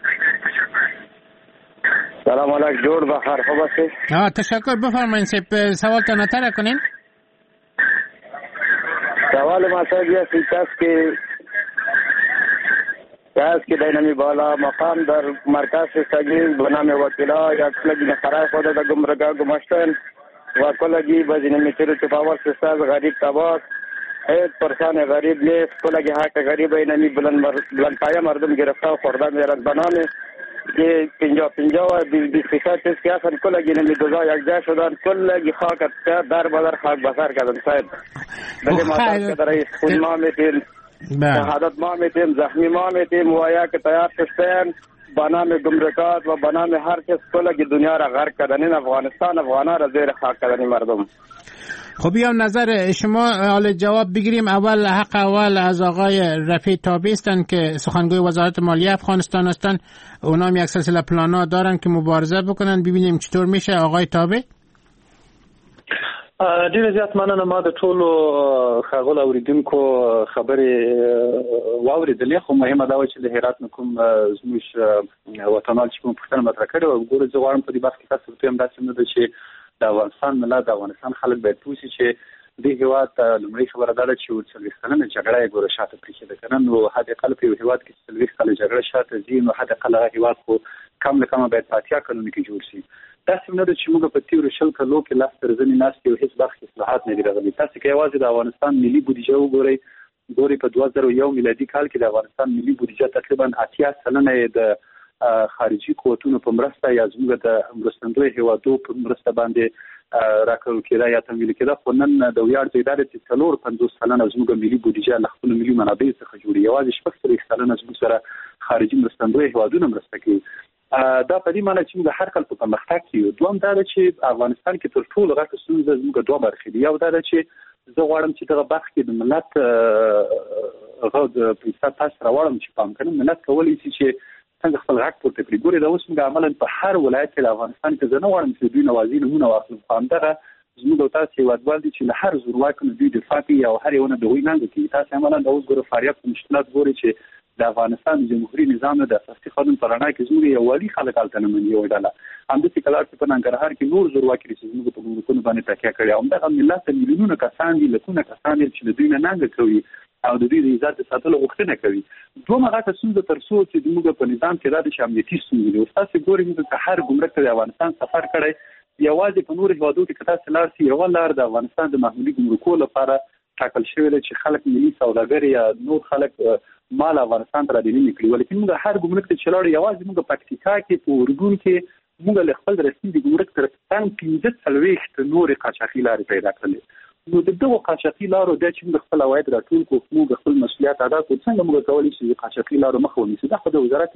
سلام علیکم جور بخیر خوب هستید؟ تشکر بفرمایید صاحب سوالتان طرح کنین. سوال ما است که دینمی بالا مقام در مرکز سگین به نام وکیلا یا کلگی نخرای خود در گمرگاه گماشتن و کلگی بزینه میتیرو چپاور سستاز غریب تباس 8% غریب نیست. کلگی حق غریب اینمی بلند پایه مردم گرفته و خورده میرد بنامه که 50 و 20% چیز که اصلا کلگی نمی دوزا یک جا شدن، کلگی خاک در بدر خاک بسر کردن. صاحب بلی مطلب که در ایس خون ما میتین شهادت ما میتیم، زخمی ما میتیم و یا که تیار شستین بنام گمرکات و بنام هر کس کلگی دنیا را غرق کردن. این افغانستان افغانا را زیر خاک کردن مردم. خب بیام نظر شما حال جواب بگیریم. اول از آقای رفیع تابی هستن که سخنگوی وزارت مالیه افغانستان هستن. اونا هم یک سلسله پلانا دارن که مبارزه بکنن، ببینیم چطور میشه. آقای تابی. ډیره زیات مننه. ما د ټولو ښاغلو اوریدونکو خبرې واوریدلې، خو مهمه دا و چې د هرات نه کوم زموږ وطنوال چې کوم پوښتنه مطرح کړې وه، ګوره زه غواړم په دې بحث کې تاسو ته هم داسې نه ده چې د افغانستان ملت، د افغانستان خلک باید پوه شي چې دې هېواد ته لومړۍ خبره دا ده چې 40 کلنه جګړه یې ګوره شاته پرېښې ده که نه، نو حد اقل په یو هېواد کې 40 کاله جګړه شاته ځي، نو حد اقل هغه هېواد خو کم له کمه باید په 80 کلونو کې جوړ شي. داسې نه ده چې موږ په تېرو 20 کلو کې لاس تر زنې ناست یو هېڅ برخه اصلاحات نه دي راغلي. تاسو که یوازې د افغانستان ملي بودیجه وګورئ په 2001 میلادي کال کې د افغانستان ملي بودیجه تقریبا 80 سلنه یې د خارجي قوتونو په مرسته یا زموږ د مرستندوی هېوادو په مرسته باندې راکړل کېده یا تمویل کېده، خو نن د ویاړ ځای دا دی چې 54 سلنه زموږ ملي بودیجه له خپلو ملي منابعو څخه جوړي، یوازې 40 سلنه زموږ سره خارجي مرستندوی هېوادونه مرسته کوي. دا په دې معنی چې موږ هر کال په پرمختګ کې یو. دویم دا ده چې افغانستان کې تر ټولو غټه ستونزه زموږ دوه برخې دي. یو دا ده چې زه غواړم چې دغه برخه کې د ملت هغه د پیسه تاسو راوړم چې پام کړم ملت کولی شي چې څنګه خپل غږ پورته کړي. ګورې دا اوس موږ عملاً په هر ولایت کې د افغانستان کې زه نه غواړم چې دوی نوازي نومونه واخلم، خو همدغه زموږ او تاسو هېوادوال دي چې له هر زورواکو نه دوی دفاع کوي او هر یو نه د هغوی ننګه کوي. تاسو عملاً د اوس ګوره فاریاب په مشکلات ګورئ چې د افغانستان جمهوري نظام د اساسي قانون په رڼا کې زموږ یووالي خلک هلته نه مني، یوه ډله همداسې که لاړ شي په ننګرهار کې نور زورواکي دي چې زموږ په ګمرکونو باندې تکیه کړې، همدغه ملت ته میلیونونه کسان دي، لکونه کسان دي چې د دوی نه ننګه کوي او د دوی د عزت د ساتلو غوښتنه کوي. دومره غټه ستونزه تر څو چې زموږ په نظام کې دا ده چې امنیتي ستونزې دي. اوس تاسې ګورئ موږ که هر ګمرک ته د افغانستان سفر کړی، یوازې په نورو هېوادو کې که تاسې لاړ شئ، یوه لار د افغانستان د محمولي ګمرکو لپاره ټاکل شوې ده چې خلک ملي سوداګر یا نور خلک مال افغانستان ته رادننه کړي. ولیکن موږ هر ګمرک ته چې لاړو، یوازې موږ پکتیکا کې په اورګون کې موږ له خپل رسمي د ګمرک تر څنګ 45 نورې قاچاقي لارې پیدا کړلې. نو د دغو قاچاقي لارو دا چې موږ خپل عواید راټول کړو، موږ خپل مسؤلیت ادا کړو، څنګه موږ کولی شو د قاچاقي لارو مخه ونیسو؟ دا خو د وزارت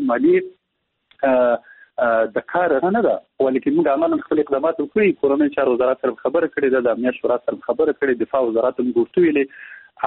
مالیې د کار نه ده، ولیکن موږ عملاً خپل اقدامات وکړي. کورنۍ چارو وزارت سره خبره کړې ده، د امنیت شورا سره خبره کړې، دفاع وزارت هم ګورتو ویلې.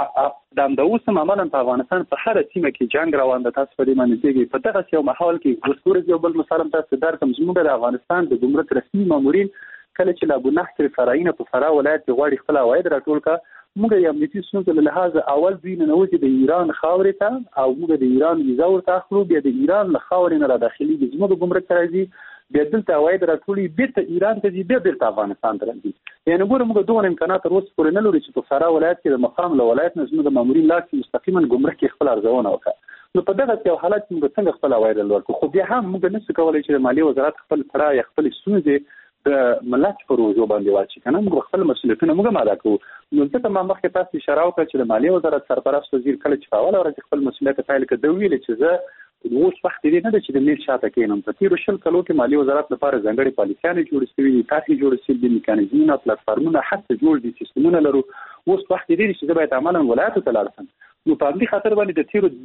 د همدا اوس هم عملاً په افغانستان په هره سیمه کې جنګ روان ده. تاسو په دې باندې پوهېږئ. په دغسې یو ماحول کې اوس ګورئ یو بل مثال هم تاسو درکړم، زموږ د افغانستان د ګمرک رسمي مامورین کله چې له ابونحر فرعي نه په فراه ولایت کې غواړي خپل عواید راټول کړه، موږ د امنیتي ستونزو له لحاظه اول دوی ننوځي د ایران خاورې ته او موږ د ایران ویزا ورته اخلو، بیا د ایران له خاورې نه را داخلېږي، زموږ ګمرک ته راځي، بیا دلته عواید راټولوي، بېرته ایران ته ځي، بیا بېرته افغانستان ته راځي. یعنې ګوره موږ دغه امکانات تر اوسه پورې نه لرو چې په فراه ولایت کې د مقام له ولایت نه زموږ د مامورین لاړ شي مستقیما ګمرک کې خپل ارزونه وکړه. نو په دغسې یو حالت کې موږ څنګه خپل عواید لوړ کړو؟ خو بیا هم موږ نشو کولی چې د مالیې وزارت خپل پړه یا خپلې ستونزې د ملت پر اوږو باندې واچي، که نه موږ خپل مسؤلیتونه موږ هم ادا کوو. نو ځکه ما مخکې تاسو اشاره وکړه چې د مالیې وزارت سرپرست وزیر کله چې په اوله ورځ خپل مسؤلیت پیل کړ، ده ویلې چې زه اوس وخت دې نه ده چې د میل شاته کښېنم. په تېرو 20 کلو کې مالیې وزارت لپاره ځانګړې پالیسیانې جوړې شوي دي، طرحې جوړې شوي دي، میکانیزمونه، پلټفارمونه هر څه جوړ دي، سیستمونه لرو. اوس وخت دې دی چې زه باید عملاً ولایتو ته لاړ شم. نو په همدې خاطر باندې د تېرو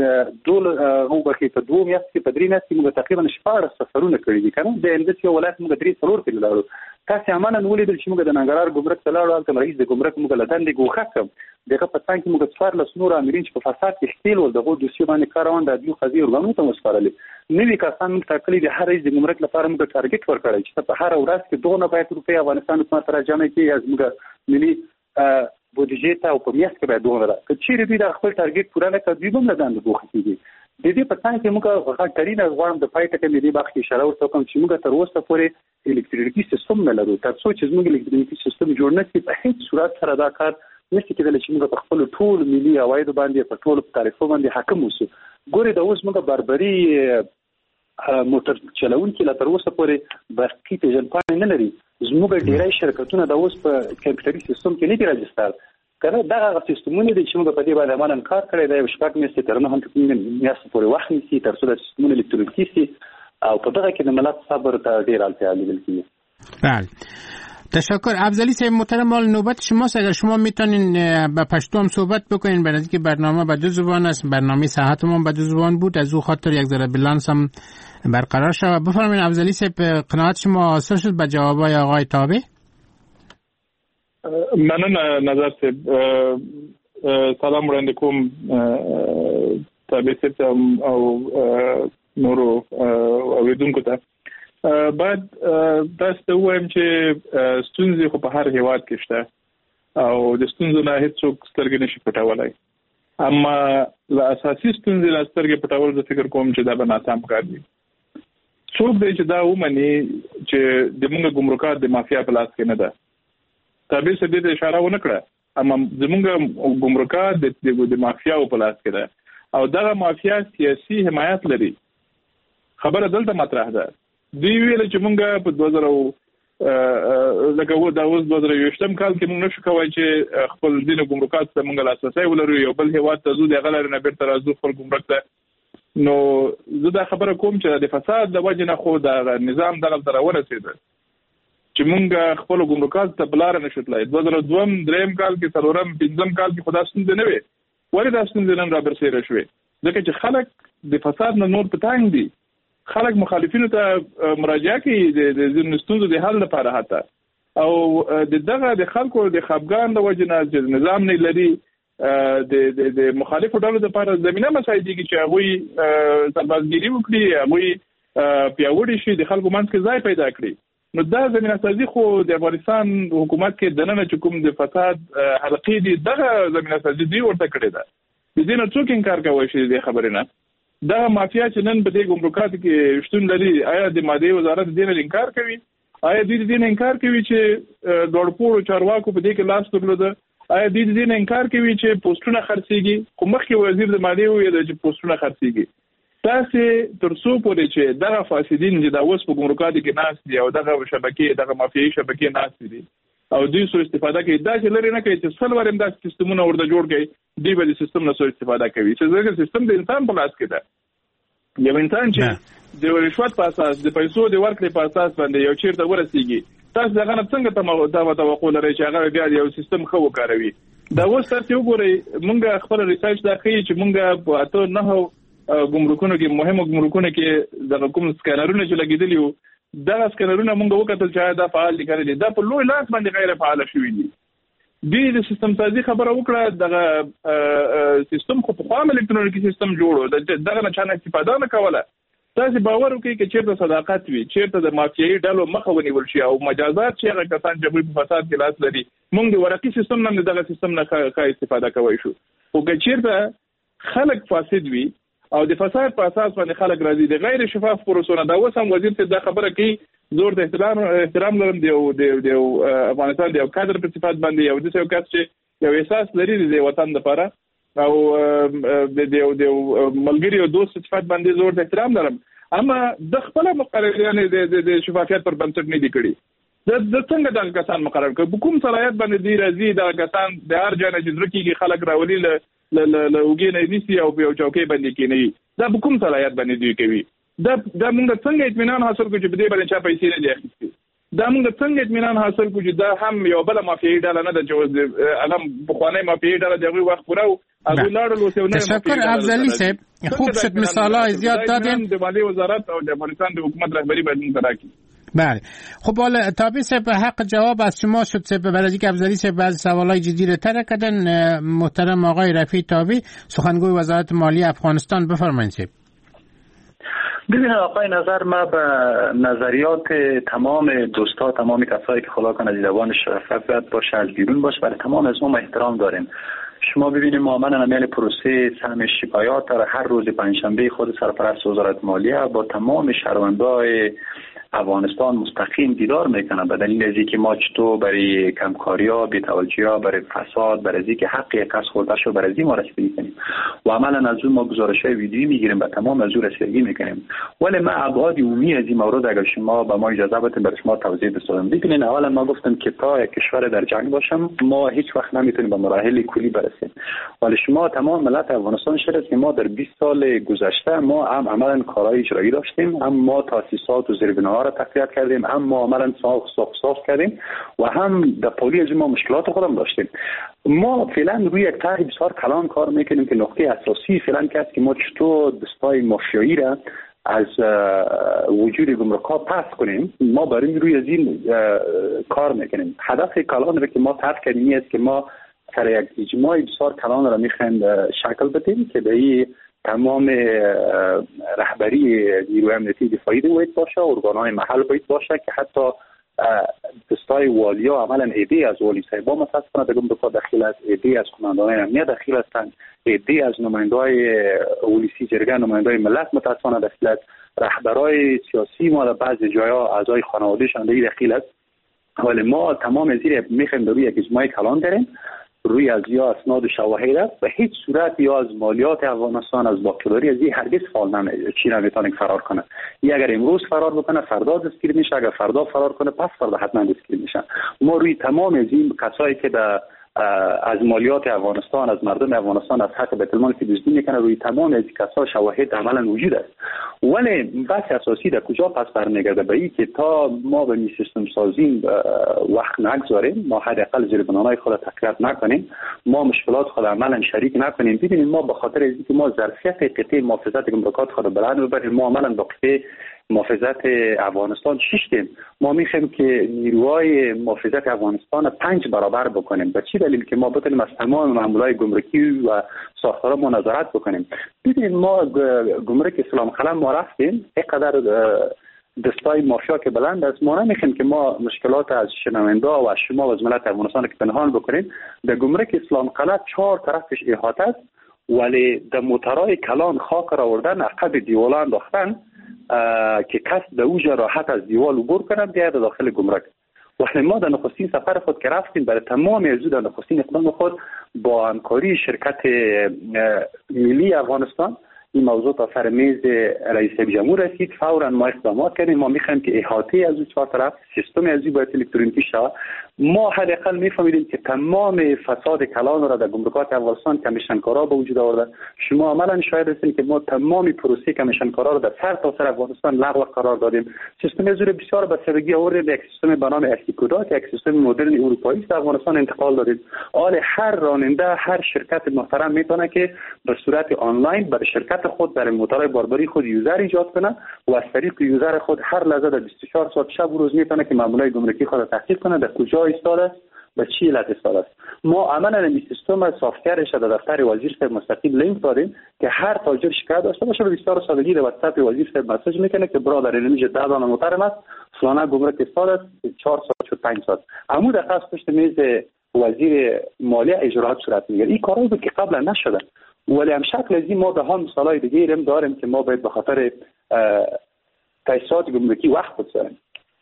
په 2 میاشتو کې په 3 میاشتو کې موږ تقریبا 14 سفرونه کړي دي، که نه د همداسې یو ولایت موږ 3-4 کې لاړو. تاسې عملاً ولیدل چې موږ د ننګرهار ګمرک ته لاړو، هلته رئیس د ګمرک موږ له دندې ګوښه کړم. دغه په څنګ کې موږ 14 نور امرین چې په فساد کې ښکېل ول، د هغو دوسیې باندې کار روان، د عدلي قضیې ارګانونو ته مو سپارلې. نوي کسان موږ ټاکلي دي، هر رئیس د ګمرک لپاره موږ ټارګېټ ورکړی چې په هره ورځ کې 2 باید روپۍ افغانستان حکومت ته راجمع کړي، یا زموږ ملي بودیجې ته او په میاشت کې باید 2 که چیرې دوی د خپل ټارګېټ پوره نه کړي، دوی به هم له دندې ګوښه کېږي. د دې په څنګ کې موږ غټرینه غواړم د پای ټکي مې دې برخې اشاره ورته وکړم چې موږ تر اوسه پورې الکترونیکي سیستم نه لرو. تر څو چې زموږ الکترونیکي سیستم جوړ نه شي، په هیڅ صورت سره دا کار نشي کېدلی چې موږ په خپلو ټولو ملي عوایدو باندې په ټولو تعرفو باندې حاکم اوسو. ګورې د اوس موږ بربري موټر چلوونکي لا تر اوسه پورې برقي پېژندپاڼې نه لري. زموږ ډېری شرکتونه د اوس په کمپیوټري سیستم کې نه دي راجستر. کنه دغه سیستمونه دي چې موږ په دې باندې عملاً کار کړی دی، 6 میاشتې تر 9 میاشتې پورې وخت نیسي تر څو د سیستمونه الکترونیکي شي، او په دغه کې د ملت صبر ته ډېر اړتیا لیدل کېږي. بله، تشکر. افضلی صاحب محترم، مال نوبت شماست. اگر شما میتونین به پشتو هم صحبت بکنین، به نظر که برنامه به 2 زبان است، برنامه صحتمون به 2 زبان بود، از او خاطر یک ذره بالانس هم برقرار شود. بفرمایید افضلی صاحب، قناعت شما حاصل شد به جوابای آقای تابع؟ مننه نظر صاحب. سلام وړاندې کوم تابع صاحب او نورو اوریدونکو ته. بعد تاسو وایم چې ستونزې خو په هر هیواد کې شته او د ستونزو نه هیڅوک سترګې نشي پټولای، اما له اساسي ستونزې له سترګې پټول زه فکر کوم چې دا به ناسم کار دی. څوک دی چې دا ومني چې د موږ ګمرکات د مافیا په لاس کې نه ده، تابع سدي ته اشاره ونه کړه، اما زموږ ګمرکات د مافیا په لاس کې ده او دغه مافیا سیاسي حمایت لري. خبره دلته مطرح ده. دی ویل چې مونږ په 2000 لکه دا اوس 2020 کال کې مونږ نشو کوای چې خپل دین ګمرکات ته مونږ لاسرسی ولرو، یو بل هیواد ته زو د غلر نه بیرته راځو خپل ګمرک ته. نو زه دا خبره کوم چې د فساد د وجه نه خو د نظام دغه تر ورسېده چې مونږ خپل ګمرکات ته بلار نشو تلای. 2002 دریم کال کې څلورم پنځم کال کې خدا ستونزې نه وي، ولې دا ستونزې نن را برسېره شوې؟ ځکه چې خلک د فساد نه نور پټانګ دي، خلک مخالفینو ته مراجعه کوي د ستونزو د حل لپاره حتی، او دغه د خلکو د خپګان د وجه نه چې نظام نه لري د مخالفو ډلو لپاره زمينه مساعدېږي چې هغوی سربازګيري وکړي، هغوی پیاوړي شي، د خلکو منځ کې ځای پیدا کړي. نو دا زمينه سازي خو د افغانستان حکومت کې دننه چې کوم د فساد حلقې دي دغه زمينه سازي دی ورته کړې ده. د دې نه څوک انکار کوي چې د خبرې نه دا مافیا چې نن په دې ګمرکاتو کې شتون لري، آیا د مالیې وزارت دې نه انکار کوي؟ آیا دې نه انکار کوي چې ډوړپوړو چارواکو په دې کې لاس درلوده؟ آیا دې نه انکار کوي چې پوسټونه خرڅيږي؟ خو مخکې وزیر د مالیې ویل چې پوسټونه خرڅيږي. تاسو تر څو پورې چې دغه فاسدین چې دا اوس په ګمرکاتو کې ناس دي او دغه شبکې دغه مافیایي شبکې ناس دي او دوی سو استفاده کوي، دا چې لري نه کوي چې څلور هم دا سیستمونه ورته جوړ کړي، دوی به د سیستم نه سو استفاده کوي چې ځکه سیستم د انسان په لاس کې ده. یو انسان چې د رشوت په اساس د پیسو د ورکړې په اساس باندې یو چیرته ورسیږي، تاسو دغه نه څنګه توقع لرئ چې هغه بیا یو سیستم خو وکاروي؟ دا اوس تاسو وګورئ، مونږ خپل ریسرچ دا کوي چې مونږ په اته نه ګمرکونو کې مهمو ګمرکونو کې د کوم سکانرونه چې لګیدلی وو دا سکانرونه مونږ وکتل چې دا فعال دي کړي، دا په لوی لاس باندې غیر فعال شوي دي. د سیستم سازي خبره وکړه، دغه سیستم خو په خام الکترونیکي سیستم جوړو، دغه نه چانه استفاده نه کوله. تاسو باور وکړئ چې چیرته صداقت وي، چیرته د مافیایي ډلو مخه ونیول شي او مجازات چې هغه کسان چې په فساد کې لاس لري، مونږ د ورقي سیستم نه دغه سیستم نه ښه استفاده کوي شو. او که چیرته خلک فاسد وي او د فساد په اساس باندې خلک راځي د غیر شفاف پروسونه، دا اوس هم وزیر ته دا خبره کوي، زور د احترام لرم د افغانستان د یو کادر په صفات باندې یو د یو کس چې یو احساس لري د وطن لپاره او د ملګری او دوست صفات باندې زور د احترام لرم، اما د خپل مقررین د شفافیت پر بنسټ نه دي کړی. د څنګه دغه کسان مقرر کړي؟ کوم صلاحیت باندې دی راځي دغه کسان د هر ځای نه چې درکېږي خلک راولي له وګې نه نیسي او په یو چوکۍ باندې کېنوي؟ دا په کوم صلاحیت باندې دوی کوي؟ دا موږ څنګه اطمینان حاصل کړو چې په دې باندې چا پیسې نه دي اخیستې؟ دا موږ څنګه اطمینان حاصل کړو چې دا هم یو بل مافیایي ډله نه ده چې هغه پخوانی مافیایي ډله د هغوی وخت پوره هغوی لاړل اوس یو نه تشکر افضلی صاحب، خوب شد مثالهای زیاد دادیم. د مالیې وزارت او د افغانستان د حکومت رهبری باید موږ راکړي. بله خب حالا تابع صاحب حق جواب از شما شد صاحب، بعد از اینکه افضلی صاحب بعضی سوالای جدی رو طرح کردن، محترم آقای رفیع تابع سخنگوی وزارت مالیه افغانستان بفرمایید صاحب. ببین آقای نظر، ما به نظریات تمام دوستا، تمام کسایی که خدا کنه دیدبان شرافت باشه از بیرون باشه، برای تمام از ما احترام داریم. شما ببینید ما من عمل پروسه سهم شکایات در هر روز پنجشنبه خود سرپرست وزارت مالیه با تمام شهروندان افغانستان مستقیم دیدار میکنه، به دلیل از اینکه ما چطور برای کمکاری‌ها، بی‌توجهی‌ها، برای فساد، برای اینکه حق یک کس خورده شو برای ما رسیدگی کنیم و عملا از اون ما گزارش‌های ویدیویی میگیریم و تمام از اون رسیدگی میکنیم. ولی ما ابعاد عمومی از این مورد اگر شما به ما اجازه بدید برای شما توضیح بدم. ببینید اولا ما گفتم که تا یک کشور در جنگ باشم ما هیچ وقت نمیتونیم به مراحل کلی برسیم. ولی شما تمام ملت افغانستان شده که ما در 20 سال گذشته ما هم عملا کارهای اجرایی داشتیم، هم ما تاسیسات و زیربناها را تقویت کردیم، هم ما عملا ساخت کردیم و هم در پولی از ما مشکلات خودم داشتیم. ما فعلا روی یک طرح بسیار کلان کار میکنیم که نقطه اساسی فعلا که است که ما چطور دستای مافیایی را از وجود گمرک‌ها پس کنیم. ما برای روی از این کار میکنیم. هدف کلان را که ما طرح کردیم است که ما سر یک اجماع بسیار کلان را میخوایم شکل بدیم که به این تمام رهبری نیروی امنیتی دفاعی باید باشه، ارگان‌های محل باید باشه که حتی دستای والیا عملا ایده از والی صاحبا متاسفانه در گمرکات داخل است، ایده از قماندانان امنیت داخل هستند، ایده از نماینده‌های اولیسی جرگه، نماینده‌های ملت متاسفانه داخل است، رهبرای سیاسی ما در بعضی جاها اعضای خانواده‌شان داخل است. ولی ما تمام از این میخوایم در روی یک اجماع کلان داریم روی از یا اسناد و شواهد و هیچ صورت یا از مالیات افغانستان از باقیداری از این هرگز چی نمیتونه فرار کنه. اگر امروز فرار بکنه فردا دستگیر میشه، اگر فردا فرار کنه پس فردا حتما دستگیر میشه. ما روی تمام از این کسایی که از مالیات افغانستان، از مردم افغانستان، از حق بیت المال که دزدی میکنه، روی تمام از کسا شواهد عملا وجود است. ولی بحث اساسی در کجا پس برمیگرده به این که تا ما به این سیستم سازی وقت نگذاریم، ما حداقل زیر بنانای خود تقویت نکنیم، ما مشکلات خود عملا شریک نکنیم. ببینید ما به خاطر اینکه ما ظرفیت قطعه محافظت گمرکات خود بلند ببریم، ما عملا با قطعه محافظت افغانستان شیشتیم. ما میخوایم که نیروهای محافظت افغانستان 5 برابر بکنیم. به چی دلیل؟ که ما بتونیم از تمام معاملات گمرکی و ساختارا ما نظارت بکنیم. ببینید ما گمرک اسلام قلم ما رفتیم، اینقدر دستای مافیا که بلند است، ما نمیخوایم که ما مشکلات از شنونده و از شما و از ملت افغانستان که پنهان بکنیم. در گمرک اسلام قلم 4 طرفش احاطه است، ولی در موترهای کلان خاک را آوردن، عقب دیوالان انداختن که کس به اوج راحت از دیوال عبور کنند بیاید داخل گمرک. ولی ما در نخستین سفر خود که رفتیم برای تمام ازو در نخستین اقدام خود با همکاری شرکت ملی افغانستان این موضوع تا سر میز رئیس جمهور رسید. فورا ما اقدامات کردیم. ما میخوایم که احاطه از 4 طرف سیستم ازو باید الکترونیکی شود. ما حداقل میفهمیدیم که تمام فساد کلان را در گمرکات افغانستان کمیشنکارا به وجود آورده. شما عملا شاهد هستید که ما تمام پروسه کمیشنکارا را در سر تا سر افغانستان لغو قرار دادیم. سیستم ازو بسیار به سادگی آوردیم به یک سیستم به نام اسیکودا که یک سیستم مدرن اروپایی است افغانستان انتقال دادیم. حال هر راننده، هر شرکت محترم میتونه که به صورت آنلاین برای شرکت خود در موتورهای باربری خود یوزر ایجاد کنه و از طریق یوزر خود هر لحظه در 24 ساعت شب و روز میتونه که معاملات گمرکی خود را تحقیق کنه، در کجا ایستاده است، به چی علت ایستاده است. ما عملا این سیستم سافتورش در دفتر وزیر صاحب مستقیم لینک دادیم که هر تاجر شکایت داشته باشه به بسیار سادگی در واتساپ وزیر صاحب مسیج میکنه که برادر اینمیج 10 دانه موترم است، فلانه گمرک ایستاده است، 4 ساعت شد 5 ساعت. عمود دقیق پشت میز وزیر مالیه اجراات صورت میگیره. این کارایی بود که قبلا نشده. ولی هم شکل از این ما به هم مثالای دیگه هم داریم که ما باید به خاطر تاسیسات گمرکی وقت بگذاریم.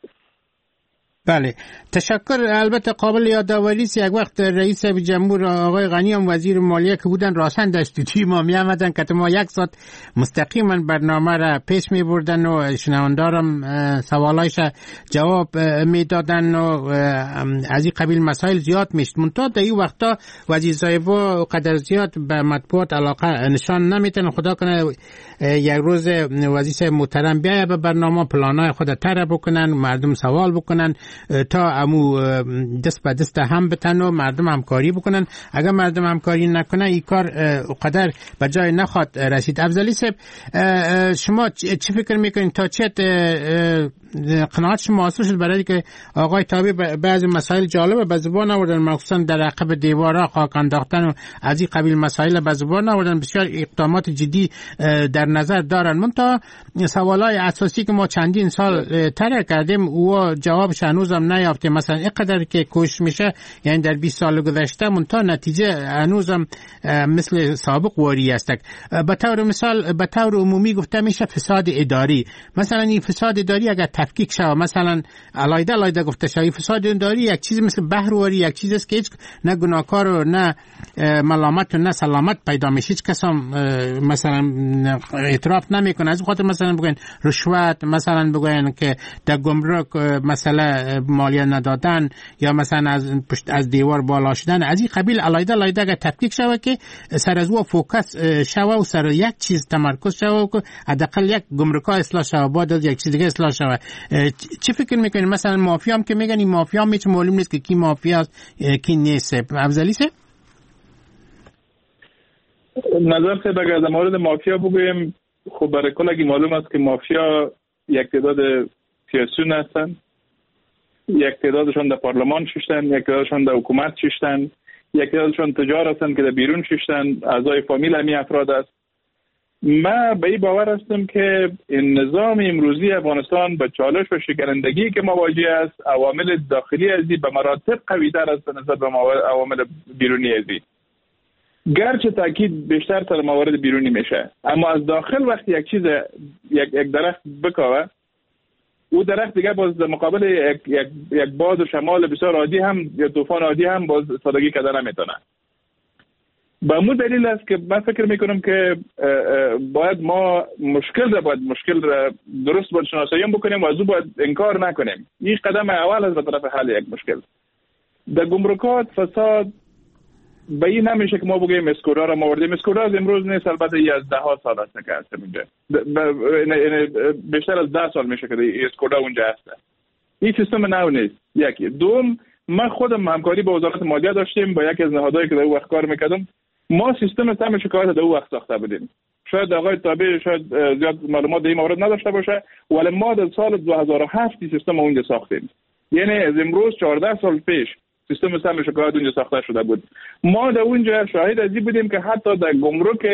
بله، تشکر. البته قابل یادآوری است یک وقت رئیس جمهور آقای غنی هم وزیر مالیه که بودن راسن دستوتی ما می آمدن که ما 1 ساعت مستقیما برنامه را پیش می بردن و شنوندارم سوالایش جواب می دادن و از این قبیل مسائل زیاد میشد. منتها در این وقتا وزیر صاحبا قدر زیاد به مطبوعات علاقه نشان نمیتن. خدا کنه یک روز وزیر محترم بیاید به برنامه پلانای خود طرح بکنن، مردم سوال بکنن تا امو دست به دست هم بتن و مردم همکاری بکنن. اگر مردم همکاری نکنه این کار قدر به جای نخواد رسید. افضلی صاحب، شما چی فکر میکنین تا چه قناعت شما حاصل شد برای که آقای تابی بعضی مسائل جالب به زبان آوردن، مخصوصا در عقب دیوارا خاک انداختن و از این قبیل مسائل به زبان آوردن، بسیار اقدامات جدی در نظر دارن. منتها سوالای اساسی که ما چندین سال طرح کردیم و جوابش هنوزم نیافتیم. مثلا اینقدر که کوشش میشه، یعنی در 20 سال گذشته، منتها نتیجه هنوزم مثل سابق واری است. به طور مثال، به طور عمومی گفته میشه فساد اداری. مثلا این فساد اداری اگر تفکیک شود، مثلا علایده گفته شود فساد اداری یک چیز مثل بهرواری، یک چیز است که هیچ نه گناهکار و نه ملامت و نه سلامت پیدا میشه. هیچ کس هم مثلا اعتراف نمیکنه. از خاطر مثلا بگن رشوت، مثلا بگن که در گمرک مسئله مالیه ندادن یا مثلا از دیوار بالا شدن، از این قبیل علایده اگر تفکیک شود که سر از او فوکس شود و سر یک چیز تمرکز شود که حداقل یک گمرکا اصلاح شود، بعد از یک چیز دیگه اصلاح شود. چی فکر میکنید؟ مثلا مافیا هم که میگن این مافیا میشه معلوم نیست که کی مافیاست کی نیست. افضلی صاحب نظر خیلی اگر در مورد مافیا بگویم، خب برای کلگی معلوم است که مافیا یک تعداد سیاسیون هستند، یک تعدادشون در پارلمان ششتن، یک تعدادشون در حکومت ششتن، یک تعدادشون تجار هستند که در بیرون ششتن، اعضای فامیل همی افراد است. من به این باور هستم که این نظام امروزی افغانستان به چالش و شکنندگی که مواجه است، عوامل داخلی ازی به مراتب قوی‌تر است نسبت به عوامل بیرونی ازی. گرچه تاکید بیشتر سر موارد بیرونی میشه، اما از داخل وقتی یک چیز یک درخت بکاوه، او درخت دیگه باز در مقابل یک باد و شمال بسیار عادی هم یا طوفان عادی هم باز سادگی کردن نمیتونه. به مو دلیل است که من فکر میکنم که باید ما مشکل را درست باید شناسایی بکنیم و از او باید انکار نکنیم. این قدم اول است به طرف حل یک مشکل. در گمرکات فساد به این نمیشه که ما بگیم اسکودا را ما آوردیم. اسکودا از امروز نیست، البته ای از 10 سال است که هست اونجا. بیشتر از 10 سال میشه که اسکودا اونجا هست. این سیستم نو نیست. یکی. دوم، من خودم همکاری با وزارت مالیه داشتیم با یکی از نهادهایی که در اون وقت کار میکردم. ما سیستم تام شکایت در اون وقت ساخته بودیم. شاید آقای تابع شاید زیاد معلومات در این مورد نداشته باشه، ولی ما در سال 2007 سیستم اونجا ساختیم. یعنی از امروز 14 سال پیش سیستم تام شکایت اونجا ساخته شده بود. ما در اونجا شاهد از این بودیم که حتی در گمرک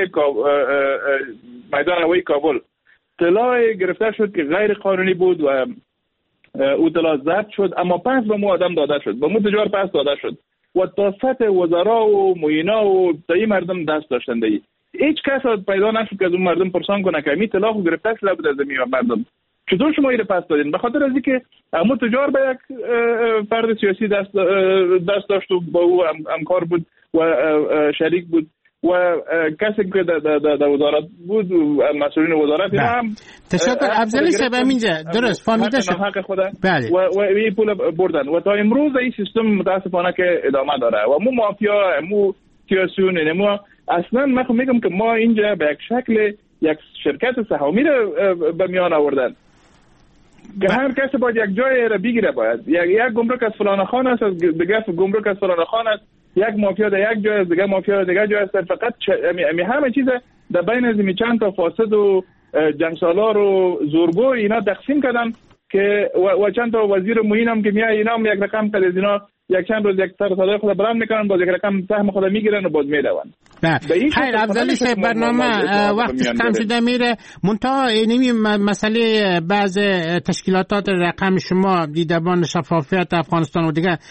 میدان هوایی کابل طلاع گرفته شد که غیر قانونی بود و او طلاع ضبط شد، اما پس به ما آدم داده شد، به ما تجار پس داده شد و تا سطح وزرا و معینا و تایی مردم دست داشتنده ای. هیچ کس پیدا نشد که از اون مردم پرسان کنه که می طلاق گرفته شده بود از مردم. چطور شما اینو پس دادین؟ به خاطر از اینکه اما تجار به یک فرد سیاسی دست داشت و با او همکار بود و شریک بود و کسی که در وزارت بود و مسئولین وزارت هم تشکر. افضل صاحب اینجا درست فهمیده شد حق خدا. بله. و این پول بردن و تا امروز این سیستم متاسفانه که ادامه داره و مو مافیا مو سیاسیون مو اصلا من میگم که ما اینجا به یک شکل یک شرکت سهامی رو به میان آوردن که هر کسی باید یک جای را بگیره. باید یک گمرک از فلان خان است، از دیگه گمرک از فلان خان است، یک مافیا در یک جای است، دیگه مافیا در دیگه جای است. فقط همه چیز در بین از چند تا فاسد و جنگسالار و زورگو اینا تقسیم کردن که و چند تا وزیر معین هم که میای اینا هم یک رقم تا از اینا یک چند روز یک سر صدای خود بلند میکنن، باز یک رقم سهم خود میگیرن و باز میدون. خیر افضل صاحب برنامه وقتش کم شده میره. منتها اینمی مسئله بعض تشکیلات رقم شما دیدبان شفافیت افغانستان و دیگه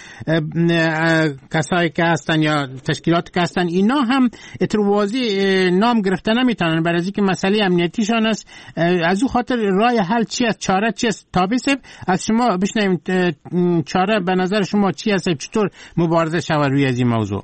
کسایی که هستن یا تشکیلات که هستن اینا هم اتروازی نام گرفته نمیتونن برای اینکه مسئله امنیتیشان است. از او خاطر راه حل چی است؟ چاره چی است؟ تابع صاحب از شما بشنویم چاره به نظر شما چی است؟ چطور مبارزه شود روی از این موضوع؟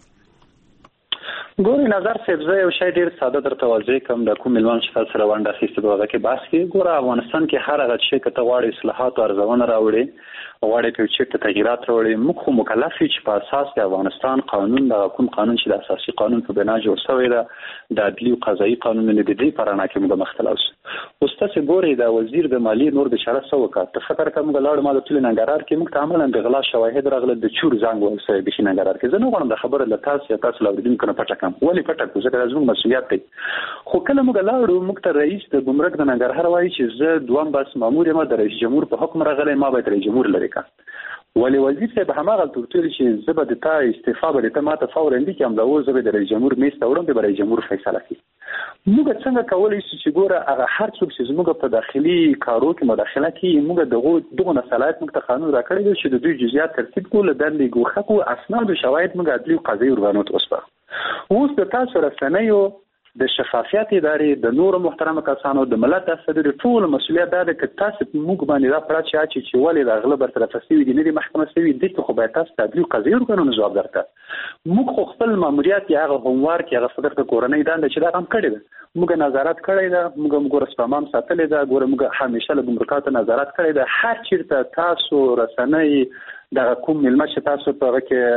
ګورې نظر صاحب زه یو شی ډېر ساده درته واضح کوم. د کوم ملوان شفاعت سره ونډه اخیستې په هغه کې بحث کې ګوره افغانستان کې هر هغه شی که ته غواړې اصلاحات او ارزونه راوړې غواړې په چیرته تغییرات راوړې موږ خو مکلف یو چې په اساس د افغانستان قانون د کوم قانون چې د اساسي قانون په بنا جوړ شوی ده د عدلي او قضایي قانونونه د دې په رڼا کې موږ مختلف اوس تاسو ګورئ د وزیر د مالیې نور بشاره څه وکړه. ته فکر کوم موږ لاړو ما د ټول ننګرهار کې موږ عملاً د غلا شواهد راغله د چور زنګ وسه به ننګرهار کې زه نه غواړم د خبره له تاسو لاوریدونکو نه پټه کم ولې پټه کو ځکه زموږ مسؤلیت دی. خو کله موږ لاړو موږ ته رئیس د ګمرک د ننګرهار وایي چې زه دوم بس مامور یم د رئیس جمهور په حکم راغلی ما باید رئیس جمهور لري کا ولی وزیر صاحب هماغه تورتل چې زه به د تا استعفا به ته ماته فورا اندي کوم دا و زه به د رئیس جمهور میسته وړم به رئیس جمهور فیصله کوي. موږ څنګه کولای شو چې ګوره هغه هر څوک چې زموږ په داخلي کارو کې مداخله کوي موږ دغه صلاحیت موږ ته قانون راکړی دی چې د دوی جزئیات ترتیب کول دندې ګوخه کو اسناد او شواهد موږ عدلي او قضایي ارګانو ته وسپارو. اوس د تاسو رسنیو د شفافیت ادارې د نور محترم کسانو د ملت د صدر ټول مسؤلیت ده چې تاسو موږ باندې دا پراچ چې ولې د غلب تر تفصیل دي نه محکمه سوي دي خو به تاسو عدلي او قضایي ارګانو جواب درته. موږ خو خپل ماموریت یا هغه هومورک یا صدر د کورنۍ دنده چې دا هم کړی ده موږ نظارت کړی ده موږ رسپامام ساتلې ده ګوره موږ همیشه له ګمرکاتو نظارت کړی ده. هر چیرته تاسو رسنۍ د کوم ملمه چې تاسو په هغه کې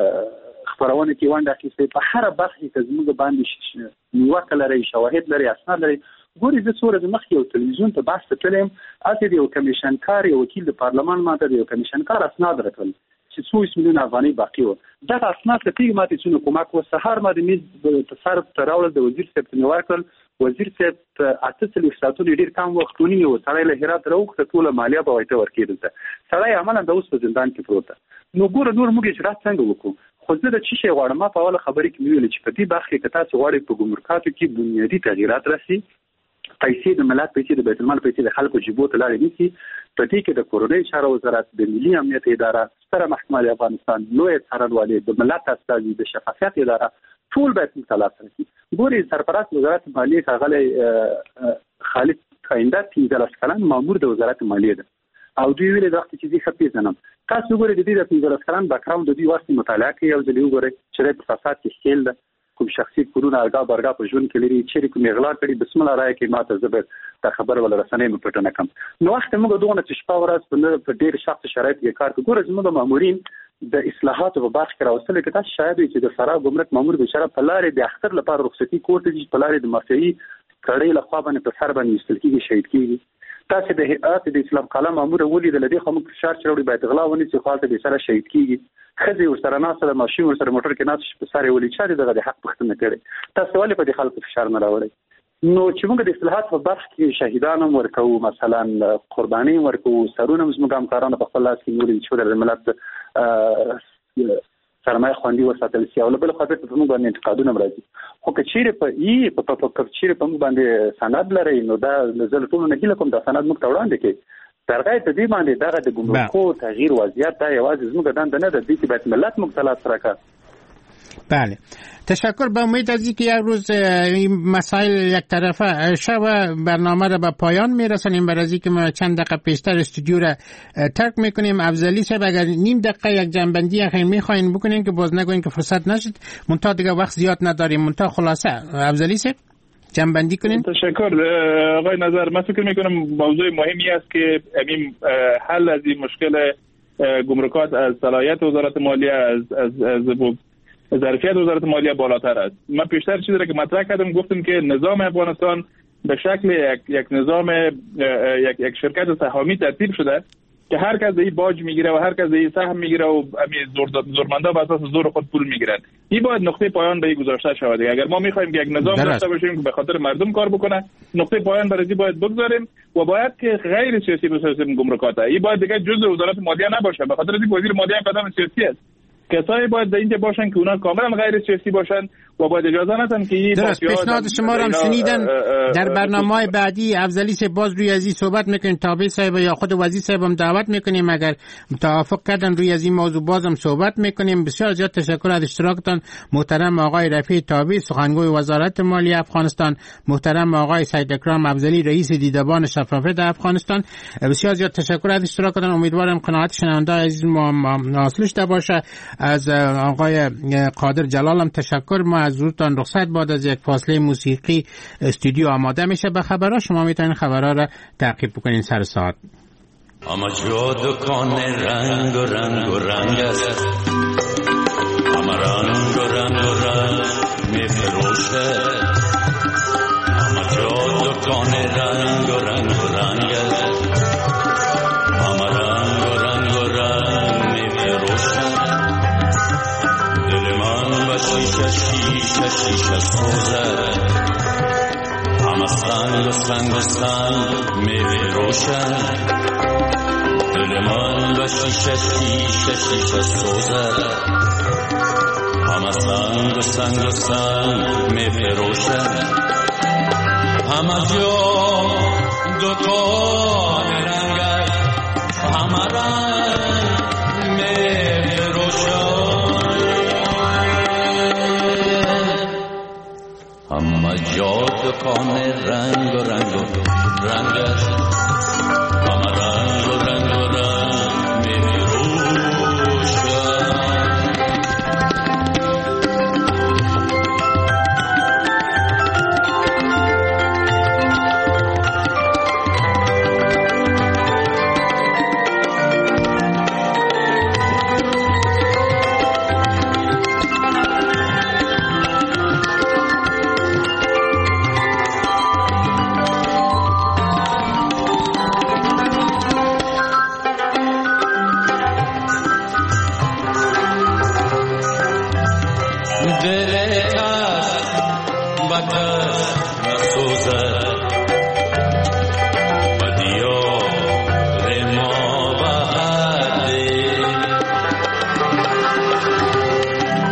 خبرونه کې ونده اخیستې په هر برخه کې زموږ باندې نیوکه لري شواهد لري اسناد لري. ګورې د څوره د مخ یو تلویزیون ته بحث تلم اته یو کمیشن کار یو وکیل د پارلمان ماته یو کمیشن کار اسناد راکړل چې 200 میلیون افغانۍ باقی و. دا اسناد ته پیګ ماته چې کومک و سحر ما د میز تصرف تراول د وزیر صاحب ته ورکړل. وزیر صاحب اته ساتونو ډیر کم وخت ونیو سړی له هرات راوخته ټول مالیه به وایته ورکېدل سړی عملاً د اوس په زندان کې پروت. نو ګوره نور موږ اجرات څنګه وکړو؟ خو زه د چی شي غواړم په اوله خبرې کې ویل چې په دې برخه کې تاسو غواړئ په ګمرکاتو کې بنیادی تغییرات راسي پیسې د ملت پیسې د بیت المال پیسې د خلکو جیبو ته لاړې نیسي. په دې کې د کورنۍ چارو وزارت، د ملي امنیت اداره، ستره محکمه د افغانستان، لوی څارنوالي، د ملت استازي، د شفافیت اداره ټول باید متلاس شي. ګوري سرپرست وزارت مالیه ښاغلی خالد خاینده 15 کلن مامور د وزارت مالیه ده او دوی ویلي د وخت چې دې ښه پیژنم. تاسو ګورئ د دې د 15 کلن بیکګراوند د دوی واسطې مطالعه کوي او ځلې وګورئ چې په فساد کې ښکیل ده، کوم شخصي کورونه ارګا برګا په ژوند کې لري، چیرې کوم اغلا کړي، بسم الله راځي کې ماته زبر د خبر ول رسنۍ مې پټنه کم. نو وخت موږ دغه چې شپه ورځ په ډېر سخت شرایط کې کار کوي. ګورئ زموږ مامورین د اصلاحاتو په برخه کې راوستل کې تاسو شاید چې د فراه ګمرک مامور بشره په لارې د اختر لپاره رخصتي کوټه دي، په لارې د مافیایي کړي له خوا باندې په سر باندې استل کېږي، شهید کېږي. تاسو د هیئات د اسلام قلعه مامور ولې د لدی خو موږ فشار چروړي باید غلا ونی چې خاطر به سره شهید کیږي، خزي ورسره ناسره ماشين ورسره موټر کې ناس په سره ولې چاري دغه حق پښتنه کړي. تاسو ولې په دې خلکو فشار نه راوړئ؟ نو چې موږ د اصلاحات په برخه کې شهیدانو ورکو، مثلا قرباني ورکو، سرونه موږ همکارانو په خپل لاس کې نورې چې د ملت سرمایه خوندي وساتل شي او بل خاطر په موږ باندې انتقادونه راځي. خو کچېره په کچېره په موږ باندې سند لري نو دا نزل ټول نه کله کوم دا سند موږ وړاندې کوي. ترغه ته دې باندې دغه د ګمرکو تغییر وضعیت دا یوازې زموږ دنده نه ده، دې کې باید ملت مختلف سره. بله، تشکر. به امید از اینکه یک روز این مسائل یک طرفه شب برنامه را به پایان میرسانیم. برای از اینکه ما چند دقیقه پیشتر استودیو را ترک میکنیم. افضلی صاحب اگر نیم دقیقه یک جنبندی اخیر میخواین بکنین که باز نگوین که فرصت نشد، منتها دیگه وقت زیاد نداریم. منتها خلاصه افضلی صاحب جنبندی کنین. تشکر آقای نظر. من فکر میکنم موضوع مهمی است که همین حل از این مشکل گمرکات از صلاحیت وزارت مالیه از ظرفیت وزارت مالیه بالاتر است. من پیشتر چیزی را که مطرح کردم گفتم که نظام افغانستان به شکل یک نظام یک شرکت سهامی ترتیب شده که هر کس این باج میگیره و هر کس این سهم میگیره و زورمندا بر اساس زور خود پول میگیرن. این باید نقطه پایان به این گذاشته شود. اگر ما میخوایم که یک نظام داشته باشیم که به خاطر مردم کار بکنه، نقطه پایان برای این باید بگذاریم و باید که غیر سیاسی بسازیم گمرکات. این باید دیگه جزء وزارت مالیه نباشه، به خاطر این وزیر مالیه قدم سیاسی است. کسایی باید در اینجا باشن که اونا کاملا غیر سیاسی باشن و باید اجازه ندن که این پیشنهاد شما را شنیدن. در برنامه‌های بعدی افضلی سے باز روی از این صحبت میکنیم. تابع صاحب یا خود وزیر صاحب هم دعوت میکنیم، اگر توافق کردن روی از این موضوع بازم صحبت میکنیم. بسیار زیاد تشکر از اشتراکتان محترم آقای رفیع تابع سخنگوی وزارت مالیه افغانستان، محترم آقای سید اکرام افضلی رئیس دیدبان شفافیت افغانستان. بسیار زیاد تشکر از اشتراکتان. امیدوارم قناعت شنوندگان عزیز ما حاصل شده باشه. از آقای قادر جلال هم تشکر. ما از روزتان رخصت بعد از یک فاصله موسیقی استودیو آماده میشه به خبرها. شما میتونید خبرها را تعقیب بکنین سر ساعت. اما جو دکان رنگ و رنگ و رنگ است، اما رنگ و رنگ و رنگ میفروشه. اما جو دکان رنگ و رنگ و رنگ است، اما رنگ و رنگ و رنگ میفروشه. دل من با شیشه شیشه شیشه سوزه، اما سنگ و سنگ و سنگ میفروشه. دل من با شیشه شیشه شیشه سوزه، اما سنگ و سنگ و سنگ میفروشه. اما جو دکان رنگ است، اما رنگ میفروشه. اما جو دکان رنگ و رنگ و رنگ است، اما رنگ و رنگ و رنگ میفروشه.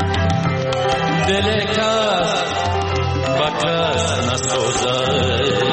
دل کس بکس نسوزه